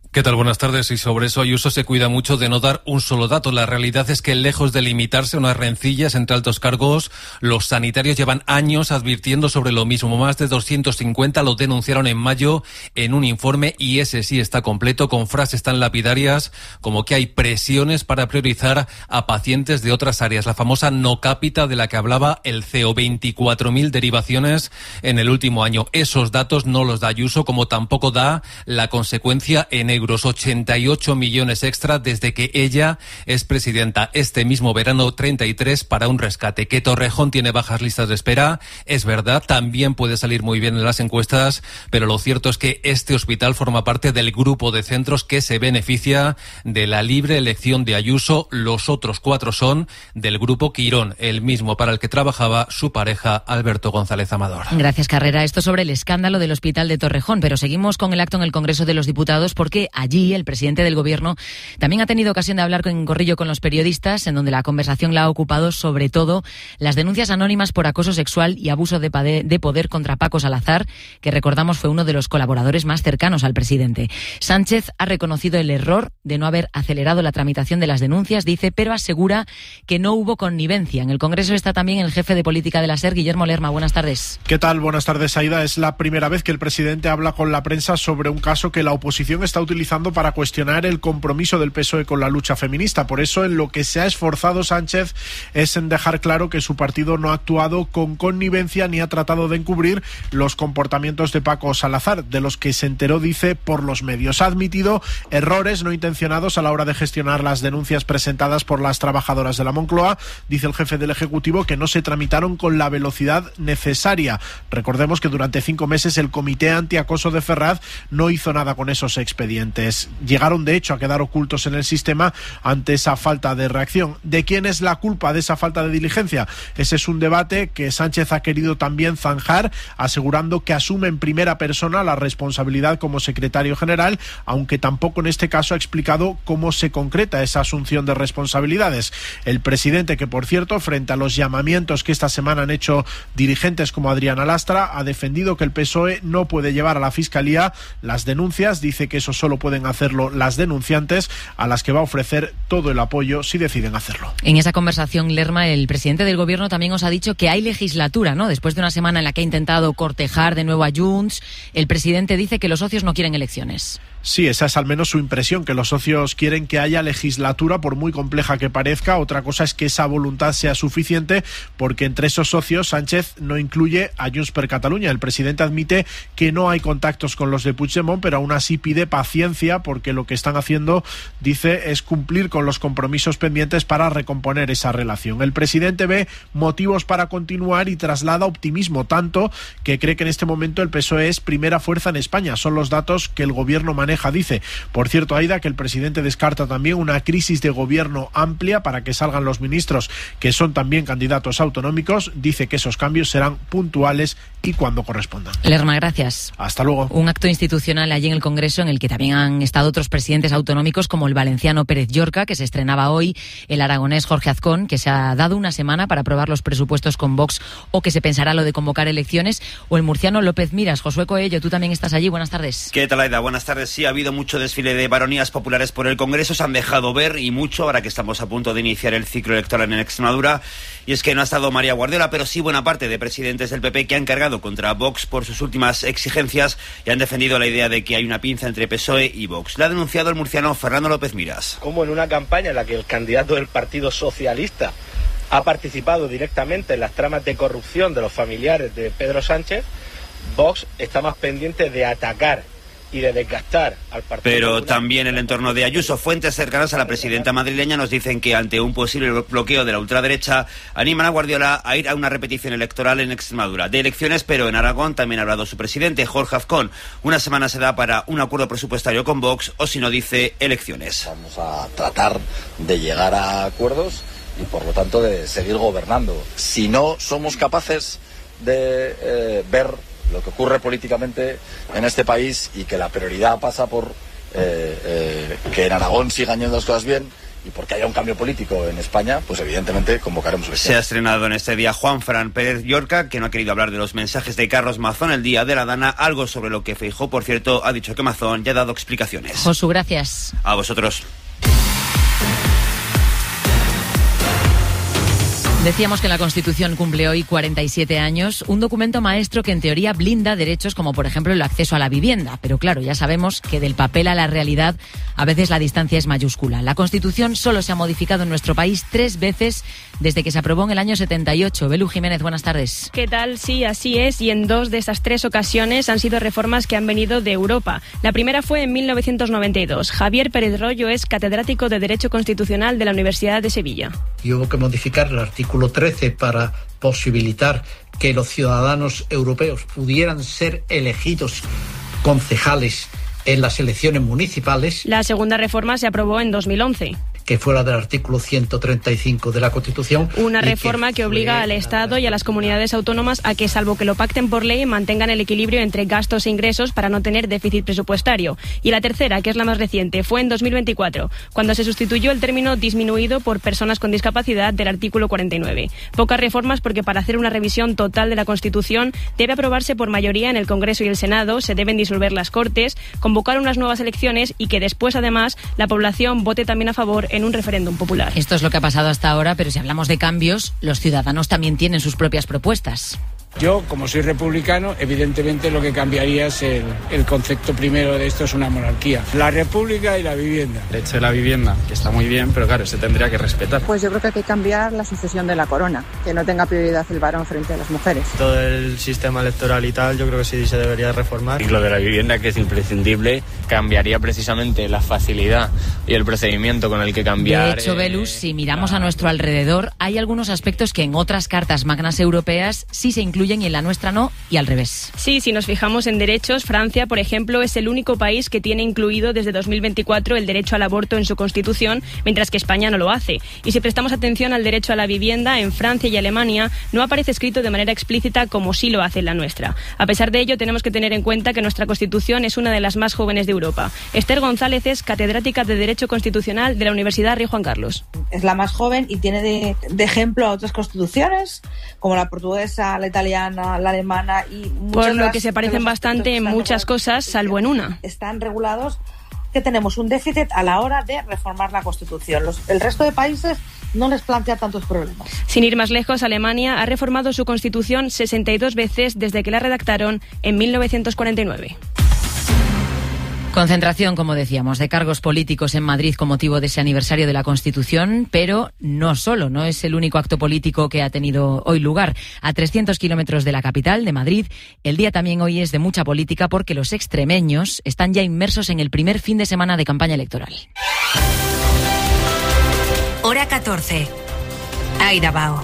¿Qué tal? Buenas tardes. Y sobre eso Ayuso se cuida mucho de no dar un solo dato. La realidad es que lejos de limitarse a unas rencillas entre altos cargos, los sanitarios llevan años advirtiendo sobre lo mismo. Más de doscientos cincuenta lo denunciaron en mayo en un informe y ese sí está completo con frases tan lapidarias como que hay presiones para priorizar a pacientes de otras áreas. La famosa no cápita de la que hablaba el C E O. veinticuatro mil derivaciones en el último año. Esos datos no los da Ayuso, como tampoco da la consecuencia en euros, ochenta y ocho millones extra desde que ella es presidenta. Este mismo verano, treinta y tres para un rescate. Que Torrejón tiene bajas listas de espera, es verdad, también puede salir muy bien en las encuestas, pero lo cierto es que este hospital forma parte del grupo de centros que se beneficia de la libre elección de Ayuso. Los otros cuatro son del grupo Quirón, el mismo para el que trabajaba su pareja Alberto González Amador. Gracias, Carrera. Esto sobre el escándalo del hospital de Torrejón, pero seguimos con el acto en el Congreso de los Diputados porque allí el presidente del Gobierno también ha tenido ocasión de hablar en corrillo con los periodistas, en donde la conversación la ha ocupado sobre todo las denuncias anónimas por acoso sexual y abuso de poder contra Paco Salazar, que recordamos fue uno de los colaboradores más cercanos al presidente. Sánchez ha reconocido el error de no haber acelerado la tramitación de las denuncias, dice, pero asegura que no hubo connivencia. En el Congreso está también el jefe de política de la SER, Guillermo Lerma. Buenas tardes. ¿Qué tal? Buenas tardes, Aida. Es la primera vez que el presidente habla con la prensa sobre un caso que la oposición está utilizando para cuestionar el compromiso del P S O E con la lucha feminista. Por eso, en lo que se ha esforzado Sánchez es en dejar claro que su partido no ha actuado con connivencia ni ha tratado de encubrir los comportamientos de Paco Salazar, de los que se enteró, dice, por los medios. Ha admitido errores no intencionados a la hora de gestionar las denuncias presentadas por las trabajadoras de la Moncloa. Dice el jefe del Ejecutivo que no se tramitaron con la velocidad necesaria. Recordemos que durante cinco meses el Comité Antiacoso de Ferraz no hizo nada con esos expedientes. Llegaron, de hecho, a quedar ocultos en el sistema ante esa falta de reacción. ¿De quién es la culpa de esa falta de diligencia? Ese es un debate que Sánchez ha querido también zanjar, asegurando que asume en primera persona la responsabilidad como secretario general, aunque tampoco en este caso ha explicado cómo se concreta esa asunción de responsabilidades. El presidente, que por cierto, frente a los llamamientos que esta semana han hecho dirigentes como Adriana Lastra, ha defendido que el P S O E no puede llevar a la Fiscalía las denuncias. Dice que eso solo pueden hacerlo las denunciantes, a las que va a ofrecer todo el apoyo si deciden hacerlo. En esa conversación, Lerma, el presidente del Gobierno también os ha dicho que hay legislatura, ¿no? Después de una semana en la que ha intentado cortejar de nuevo a Junts, el presidente dice que los socios no quieren elecciones. Sí, esa es al menos su impresión, que los socios quieren que haya legislatura, por muy compleja que parezca. Otra cosa es que esa voluntad sea suficiente, porque entre esos socios Sánchez no incluye a Junts per Catalunya. El presidente admite que no hay contactos con los de Puigdemont, pero aún así pide paciencia, porque lo que están haciendo, dice, es cumplir con los compromisos pendientes para recomponer esa relación. El presidente ve motivos para continuar y traslada optimismo, tanto que cree que en este momento el P S O E es primera fuerza en España. Son los datos que el gobierno maneja. Dice, por cierto, Aida, que el presidente descarta también una crisis de gobierno amplia para que salgan los ministros que son también candidatos autonómicos. Dice que esos cambios serán puntuales y cuando correspondan. Lerma, gracias. Hasta luego. Un acto institucional allí en el Congreso en el que también han estado otros presidentes autonómicos como el valenciano Pérez Llorca, que se estrenaba hoy, el aragonés Jorge Azcón, que se ha dado una semana para aprobar los presupuestos con Vox o que se pensará lo de convocar elecciones, o el murciano López Miras. Josué Coello, tú también estás allí. Buenas tardes. ¿Qué tal, Aida? Buenas tardes. Sí, ha habido mucho desfile de baronías populares por el Congreso, se han dejado ver y mucho ahora que estamos a punto de iniciar el ciclo electoral en Extremadura. Y es que no ha estado María Guardiola, pero sí buena parte de presidentes del P P que han cargado contra Vox por sus últimas exigencias y han defendido la idea de que hay una pinza entre P S O E y Vox. La ha denunciado el murciano Fernando López Miras. Como en una campaña en la que el candidato del Partido Socialista ha participado directamente en las tramas de corrupción de los familiares de Pedro Sánchez, Vox está más pendiente de atacar y de desgastar al partido. Pero también el entorno de Ayuso. Fuentes cercanas a la presidenta madrileña nos dicen que ante un posible bloqueo de la ultraderecha animan a Guardiola a ir a una repetición electoral en Extremadura. De elecciones, pero en Aragón también ha hablado su presidente, Jorge Azcón. Una semana se da para un acuerdo presupuestario con Vox, o si no, dice elecciones. Vamos a tratar de llegar a acuerdos y por lo tanto de seguir gobernando. Si no somos capaces de eh, ver lo que ocurre políticamente en este país y que la prioridad pasa por eh, eh, que en Aragón sigan yendo las cosas bien y porque haya un cambio político en España, pues evidentemente convocaremos elecciones. Se ha estrenado en este día Juanfran Pérez Llorca, que no ha querido hablar de los mensajes de Carlos Mazón el día de la Dana, algo sobre lo que Feijóo, por cierto, ha dicho que Mazón ya ha dado explicaciones. Josu, gracias. A vosotros. Decíamos que la Constitución cumple hoy cuarenta y siete años, un documento maestro que en teoría blinda derechos como por ejemplo el acceso a la vivienda, pero claro, ya sabemos que del papel a la realidad a veces la distancia es mayúscula. La Constitución solo se ha modificado en nuestro país tres veces desde que se aprobó en el año setenta y ocho. Belu Jiménez, buenas tardes. ¿Qué tal? Sí, así es, y en dos de esas tres ocasiones han sido reformas que han venido de Europa. La primera fue en mil novecientos noventa y dos. Javier Pérez Royo es catedrático de Derecho Constitucional de la Universidad de Sevilla. Y hubo que modificar el artículo trece para posibilitar que los ciudadanos europeos pudieran ser elegidos concejales en las elecciones municipales. La segunda reforma se aprobó en dos mil once. Que fuera del artículo ciento treinta y cinco de la Constitución. Una reforma que, que obliga al Estado y a las comunidades autónomas a que, salvo que lo pacten por ley, mantengan el equilibrio entre gastos e ingresos para no tener déficit presupuestario. Y la tercera, que es la más reciente, fue en dos mil veinticuatro, cuando se sustituyó el término disminuido por personas con discapacidad del artículo cuarenta y nueve. Pocas reformas porque para hacer una revisión total de la Constitución debe aprobarse por mayoría en el Congreso y el Senado, se deben disolver las Cortes, convocar unas nuevas elecciones y que después, además, la población vote también a favor en un referéndum popular. Esto es lo que ha pasado hasta ahora, pero si hablamos de cambios, los ciudadanos también tienen sus propias propuestas. Yo, como soy republicano, evidentemente lo que cambiaría es el, el concepto primero de esto es una monarquía. La república y la vivienda. El derecho de la vivienda, que está muy bien, pero claro, se tendría que respetar. Pues yo creo que hay que cambiar la sucesión de la corona, que no tenga prioridad el varón frente a las mujeres. Todo el sistema electoral y tal, yo creo que sí se debería reformar. Y lo de la vivienda, que es imprescindible, cambiaría precisamente la facilidad y el procedimiento con el que cambiar. De hecho, Belus, si miramos a nuestro alrededor, hay algunos aspectos que en otras cartas magnas europeas sí se incluyen y en la nuestra no, y al revés. Sí, si nos fijamos en derechos, Francia, por ejemplo, es el único país que tiene incluido desde dos mil veinticuatro el derecho al aborto en su Constitución, mientras que España no lo hace. Y si prestamos atención al derecho a la vivienda, en Francia y Alemania no aparece escrito de manera explícita como sí lo hace en la nuestra. A pesar de ello, tenemos que tener en cuenta que nuestra Constitución es una de las más jóvenes de Europa. Esther González es catedrática de Derecho Constitucional de la Universidad Rey Juan Carlos. Es la más joven y tiene de, de ejemplo a otras constituciones, como la portuguesa, la italiana, la alemana y muchas. Por lo que se parecen bastante en muchas cosas, salvo en una. Están regulados que tenemos un déficit a la hora de reformar la Constitución. Los, el resto de países no les plantea tantos problemas. Sin ir más lejos, Alemania ha reformado su Constitución sesenta y dos veces desde que la redactaron en mil novecientos cuarenta y nueve. Concentración, como decíamos, de cargos políticos en Madrid con motivo de ese aniversario de la Constitución, pero no solo, no es el único acto político que ha tenido hoy lugar. A trescientos kilómetros de la capital, de Madrid, el día también hoy es de mucha política porque los extremeños están ya inmersos en el primer fin de semana de campaña electoral. Hora catorce. Aida Bao.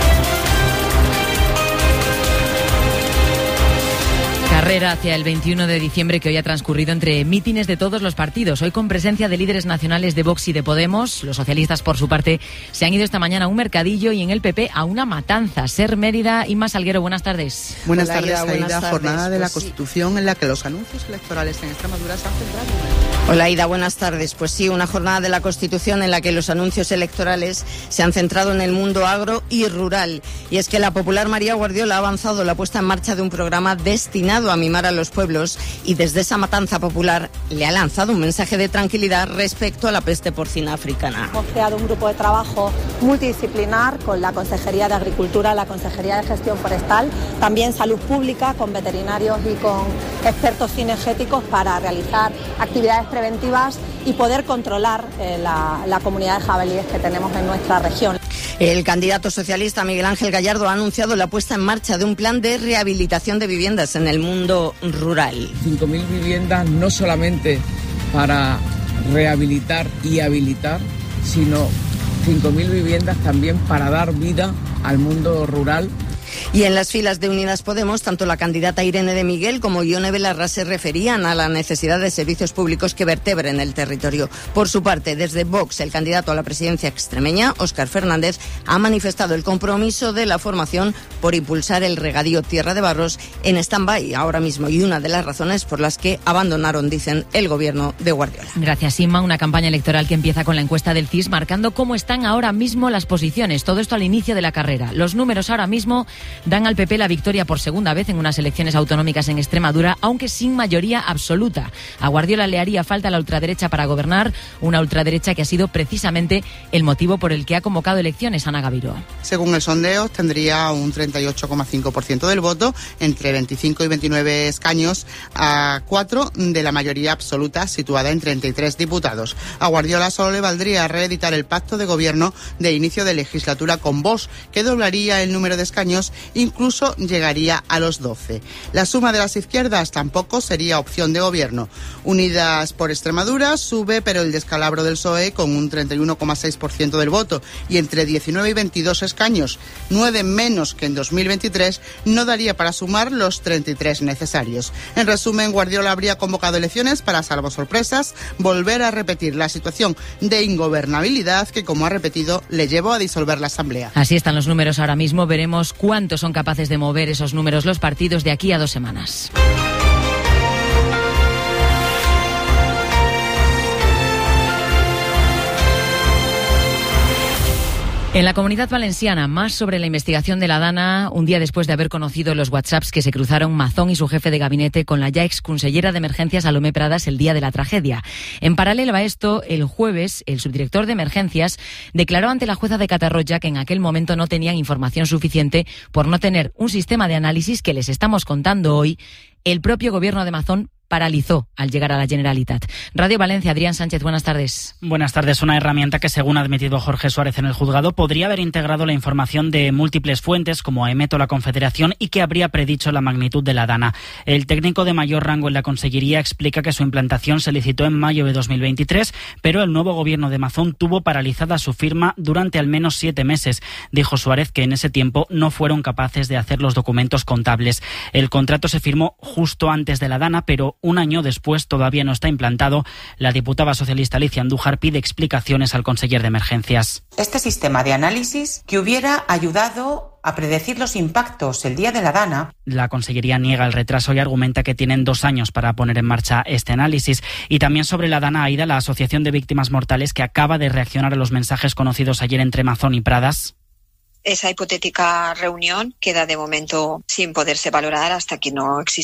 Carrera hacia el veintiuno de diciembre que hoy ha transcurrido entre mítines de todos los partidos. Hoy con presencia de líderes nacionales de Vox y de Podemos. Los socialistas, por su parte, se han ido esta mañana a un mercadillo y en el P P a una matanza. Ser Mérida, Inma Salguero, buenas tardes. Buenas tardes, Aida. Buenas tardes. Jornada de la Pues Constitución sí. En la que los anuncios electorales en Extremadura se han centrado. Hola, Aida, buenas tardes. Pues sí, una jornada de la Constitución en la que los anuncios electorales se han centrado en el mundo agro y rural. Y es que la popular María Guardiola ha avanzado la puesta en marcha de un programa destinado a mimar a los pueblos y desde esa matanza popular le ha lanzado un mensaje de tranquilidad respecto a la peste porcina africana. Hemos creado un grupo de trabajo multidisciplinar con la Consejería de Agricultura, la Consejería de Gestión Forestal, también Salud Pública, con veterinarios y con expertos cinegéticos para realizar actividades preventivas y poder controlar eh, la, la comunidad de jabalíes que tenemos en nuestra región. El candidato socialista Miguel Ángel Gallardo ha anunciado la puesta en marcha de un plan de rehabilitación de viviendas en el mundo rural. cinco mil viviendas no solamente para rehabilitar y habilitar, sino cinco mil viviendas también para dar vida al mundo rural. Y en las filas de Unidas Podemos, tanto la candidata Irene de Miguel como Ione Belarra se referían a la necesidad de servicios públicos que vertebren el territorio. Por su parte, desde Vox, el candidato a la presidencia extremeña, Óscar Fernández, ha manifestado el compromiso de la formación por impulsar el regadío Tierra de Barros en stand-by ahora mismo, y una de las razones por las que abandonaron, dicen, el gobierno de Guardiola. Gracias, Inma. Una campaña electoral que empieza con la encuesta del C I S marcando cómo están ahora mismo las posiciones. Todo esto al inicio de la carrera. Los números ahora mismo dan al P P la victoria por segunda vez en unas elecciones autonómicas en Extremadura, aunque sin mayoría absoluta. A Guardiola le haría falta la ultraderecha para gobernar, una ultraderecha que ha sido precisamente el motivo por el que ha convocado elecciones. Ana Gaviró. Según el sondeo, tendría un treinta y ocho coma cinco por ciento del voto, entre veinticinco y veintinueve escaños, a cuatro de la mayoría absoluta, situada en treinta y tres diputados. A Guardiola solo le valdría reeditar el pacto de gobierno de inicio de legislatura con Vox, que doblaría el número de escaños, incluso llegaría a los doce. La suma de las izquierdas tampoco sería opción de gobierno. Unidas por Extremadura sube, pero el descalabro del P S O E con un treinta y uno coma seis por ciento del voto y entre diecinueve y veintidós escaños, nueve menos que en dos mil veintitrés, no daría para sumar los treinta y tres necesarios. En resumen, Guardiola habría convocado elecciones para, salvo sorpresas, volver a repetir la situación de ingobernabilidad que, como ha repetido, le llevó a disolver la Asamblea. Así están los números ahora mismo. Veremos cuántos son capaces de mover esos números los partidos de aquí a dos semanas. En la Comunidad Valenciana, más sobre la investigación de la Dana, un día después de haber conocido los WhatsApps que se cruzaron Mazón y su jefe de gabinete con la ya exconsellera de Emergencias Salomé Pradas el día de la tragedia. En paralelo a esto, el jueves, el subdirector de Emergencias declaró ante la jueza de Catarroja que en aquel momento no tenían información suficiente por no tener un sistema de análisis que les estamos contando hoy. El propio gobierno de Mazón paralizó al llegar a la Generalitat. Radio Valencia, Adrián Sánchez, buenas tardes. Buenas tardes. Una herramienta que, según ha admitido Jorge Suárez en el juzgado, podría haber integrado la información de múltiples fuentes, como AEMET o la Confederación, y que habría predicho la magnitud de la Dana. El técnico de mayor rango en la Consellería explica que su implantación se licitó en mayo de dos mil veintitrés, pero el nuevo gobierno de Mazón tuvo paralizada su firma durante al menos siete meses. Dijo Suárez que en ese tiempo no fueron capaces de hacer los documentos contables. El contrato se firmó justo antes de la Dana, pero un año después todavía no está implantado. La diputada socialista Alicia Andújar pide explicaciones al conseller de Emergencias. Este sistema de análisis que hubiera ayudado a predecir los impactos el día de la Dana. La Consellería niega el retraso y argumenta que tienen dos años para poner en marcha este análisis. Y también sobre la Dana, Aida, la Asociación de Víctimas Mortales, que acaba de reaccionar a los mensajes conocidos ayer entre Mazón y Pradas. Esa hipotética reunión queda de momento sin poderse valorar hasta que no exista